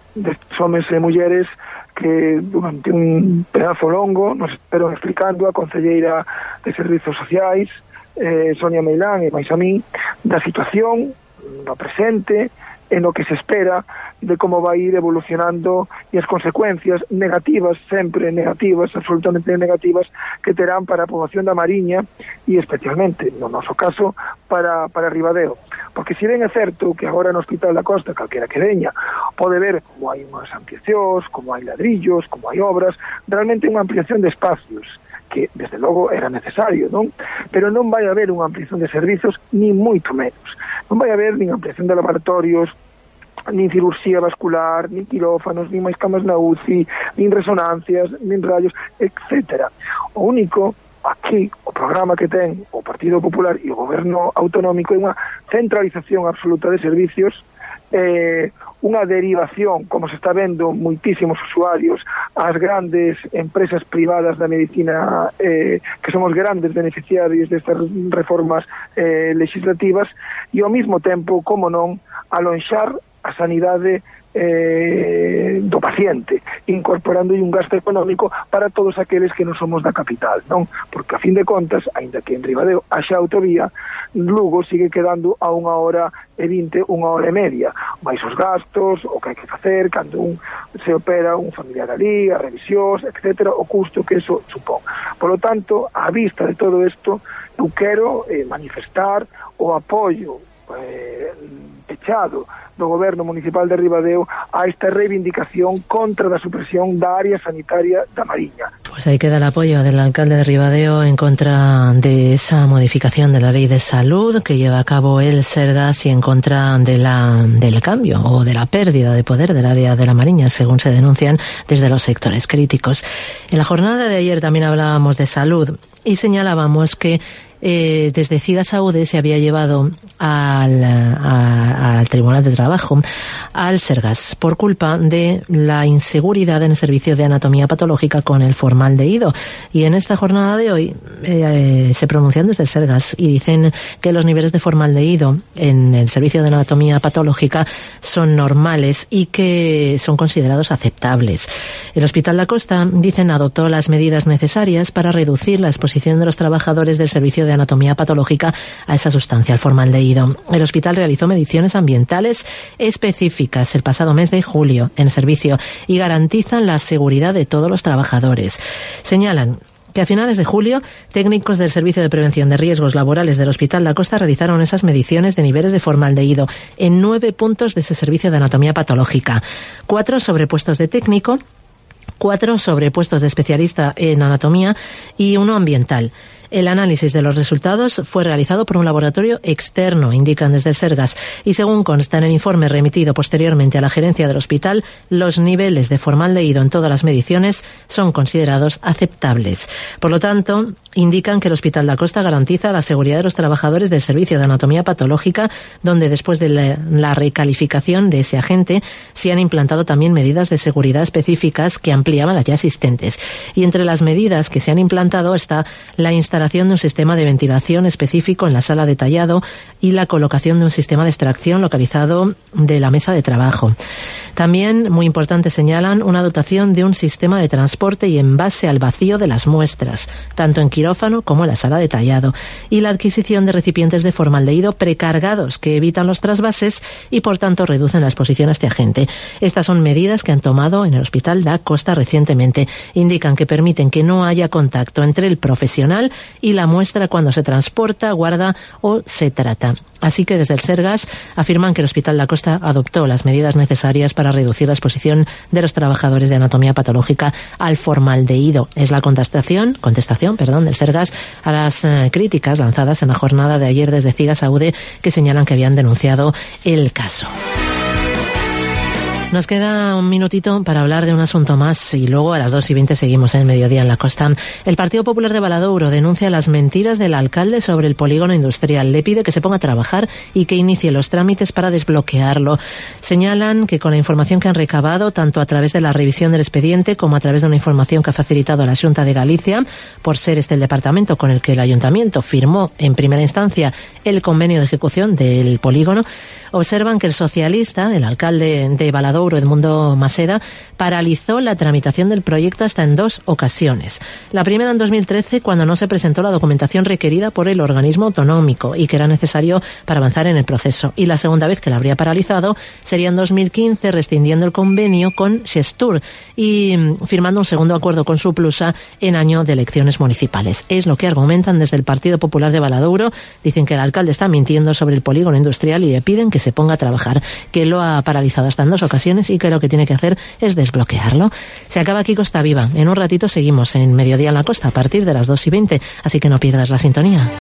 destes homes e mulleres que durante un pedazo longo nos esperan explicando a concelleira de Servizos Sociais, eh, Sonia Meilán, e máis a mí, da situación no presente e no que se espera de como vai ir evolucionando e as consecuencias negativas, sempre negativas, absolutamente negativas, que terán para a poboación da Mariña e especialmente, no noso caso, para, para Ribadeo. Porque se ben é certo que agora no Hospital da Costa, calquera que veña, pode ver como hai unhas ampliacións, como hai ladrillos, como hai obras, realmente unha ampliación de espacios, que desde logo era necesario, non? Pero non vai haber unha ampliación de servizos, ni moito menos. Non vai haber nin ampliación de laboratorios, nin cirurxía vascular, nin quirófanos, nin máis camas na U C I, nin resonancias, nin rayos, etcétera. O único, aquí, o programa que ten o Partido Popular e o Goberno Autonómico é unha centralización absoluta de servicios, eh, unha derivación, como se está vendo moitísimos usuarios, ás grandes empresas privadas da medicina, eh, que son os grandes beneficiarios destas reformas eh, legislativas, e ao mesmo tempo, como non, alonxar a sanidade eh, do paciente, incorporando un gasto económico para todos aqueles que non somos da capital, non? Porque a fin de contas, aínda que en Ribadeo haxa autovía, Lugo sigue quedando a unha hora e vinte, unha hora e media, máis os gastos, o que hai que facer cando un se opera un familiar ali, a revisións, etcétera, o custo que eso supón. Por lo tanto, a vista de todo isto, eu quero eh, manifestar o apoio eh, pechado do Goberno Municipal de Ribadeo a esta reivindicación contra da supresión da área sanitaria da Mariña. Pues ahí queda el apoyo del alcalde de Ribadeo en contra de esa modificación de la ley de salud que lleva a cabo el Sergas y en contra de la, del cambio o de la pérdida de poder del área de la Mariña, según se denuncian desde los sectores críticos. En la jornada de ayer también hablábamos de salud y señalábamos que Eh, desde Cigasaude se había llevado al, a, al Tribunal de Trabajo al Sergas por culpa de la inseguridad en el servicio de anatomía patológica con el formaldehído, y en esta jornada de hoy eh, se pronuncian desde el Sergas y dicen que los niveles de formaldehído en el servicio de anatomía patológica son normales y que son considerados aceptables. El Hospital da Costa, dicen, adoptó las medidas necesarias para reducir la exposición de los trabajadores del servicio de de anatomía patológica a esa sustancia, al formaldehído. El hospital realizó mediciones ambientales específicas el pasado mes de julio en el servicio y garantizan la seguridad de todos los trabajadores. Señalan que a finales de julio, técnicos del Servicio de Prevención de Riesgos Laborales del Hospital da Costa realizaron esas mediciones de niveles de formaldehído en nueve puntos de ese servicio de anatomía patológica, cuatro sobre puestos de técnico, cuatro sobre puestos de especialista en anatomía y uno ambiental. El análisis de los resultados fue realizado por un laboratorio externo, indican desde el Sergas, y según consta en el informe remitido posteriormente a la gerencia del hospital, los niveles de formaldehído en todas las mediciones son considerados aceptables. Por lo tanto, indican que el Hospital da Costa garantiza la seguridad de los trabajadores del servicio de anatomía patológica, donde después de la, la recalificación de ese agente se han implantado también medidas de seguridad específicas que ampliaban las ya existentes. Y entre las medidas que se han implantado está la instalación de un sistema de ventilación específico en la sala de tallado y la colocación de un sistema de extracción localizado de la mesa de trabajo. También, muy importante, señalan una dotación de un sistema de transporte y envase al vacío de las muestras, tanto en quirófano como en la sala de tallado, y la adquisición de recipientes de formaldehído precargados que evitan los trasvases y por tanto reducen la exposición a este agente. Estas son medidas que han tomado en el Hospital da Costa recientemente. Indican que permiten que no haya contacto entre el profesional y la muestra cuando se transporta, guarda o se trata. Así que desde el Sergas afirman que el Hospital da Costa adoptó las medidas necesarias para reducir la exposición de los trabajadores de anatomía patológica al formaldehído. Es la contestación, contestación, perdón, del Sergas a las eh, críticas lanzadas en la jornada de ayer desde Cigasaude, que señalan que habían denunciado el caso. Nos queda un minutito para hablar de un asunto más y luego a las dos y veinte seguimos en Mediodía en la Costa. El Partido Popular de Valadouro denuncia las mentiras del alcalde sobre el polígono industrial. Le pide que se ponga a trabajar y que inicie los trámites para desbloquearlo. Señalan que con la información que han recabado, tanto a través de la revisión del expediente como a través de una información que ha facilitado la Xunta de Galicia, por ser este el departamento con el que el Ayuntamiento firmó en primera instancia el convenio de ejecución del polígono, observan que el socialista, el alcalde de Valadouro, Valadouro, Edmundo Maceda, paralizó la tramitación del proyecto hasta en dos ocasiones. La primera en dos mil trece, cuando no se presentó la documentación requerida por el organismo autonómico y que era necesario para avanzar en el proceso. Y la segunda vez que la habría paralizado sería en dos mil quince, rescindiendo el convenio con Xestur y firmando un segundo acuerdo con Suplusa en año de elecciones municipales. Es lo que argumentan desde el Partido Popular de Valadouro. Dicen que el alcalde está mintiendo sobre el polígono industrial y le piden que se ponga a trabajar, que lo ha paralizado hasta en dos ocasiones y que lo que tiene que hacer es desbloquearlo. Se acaba aquí Costa Viva. En un ratito seguimos en Mediodía en la Costa a partir de las dos y veinte, así que no pierdas la sintonía.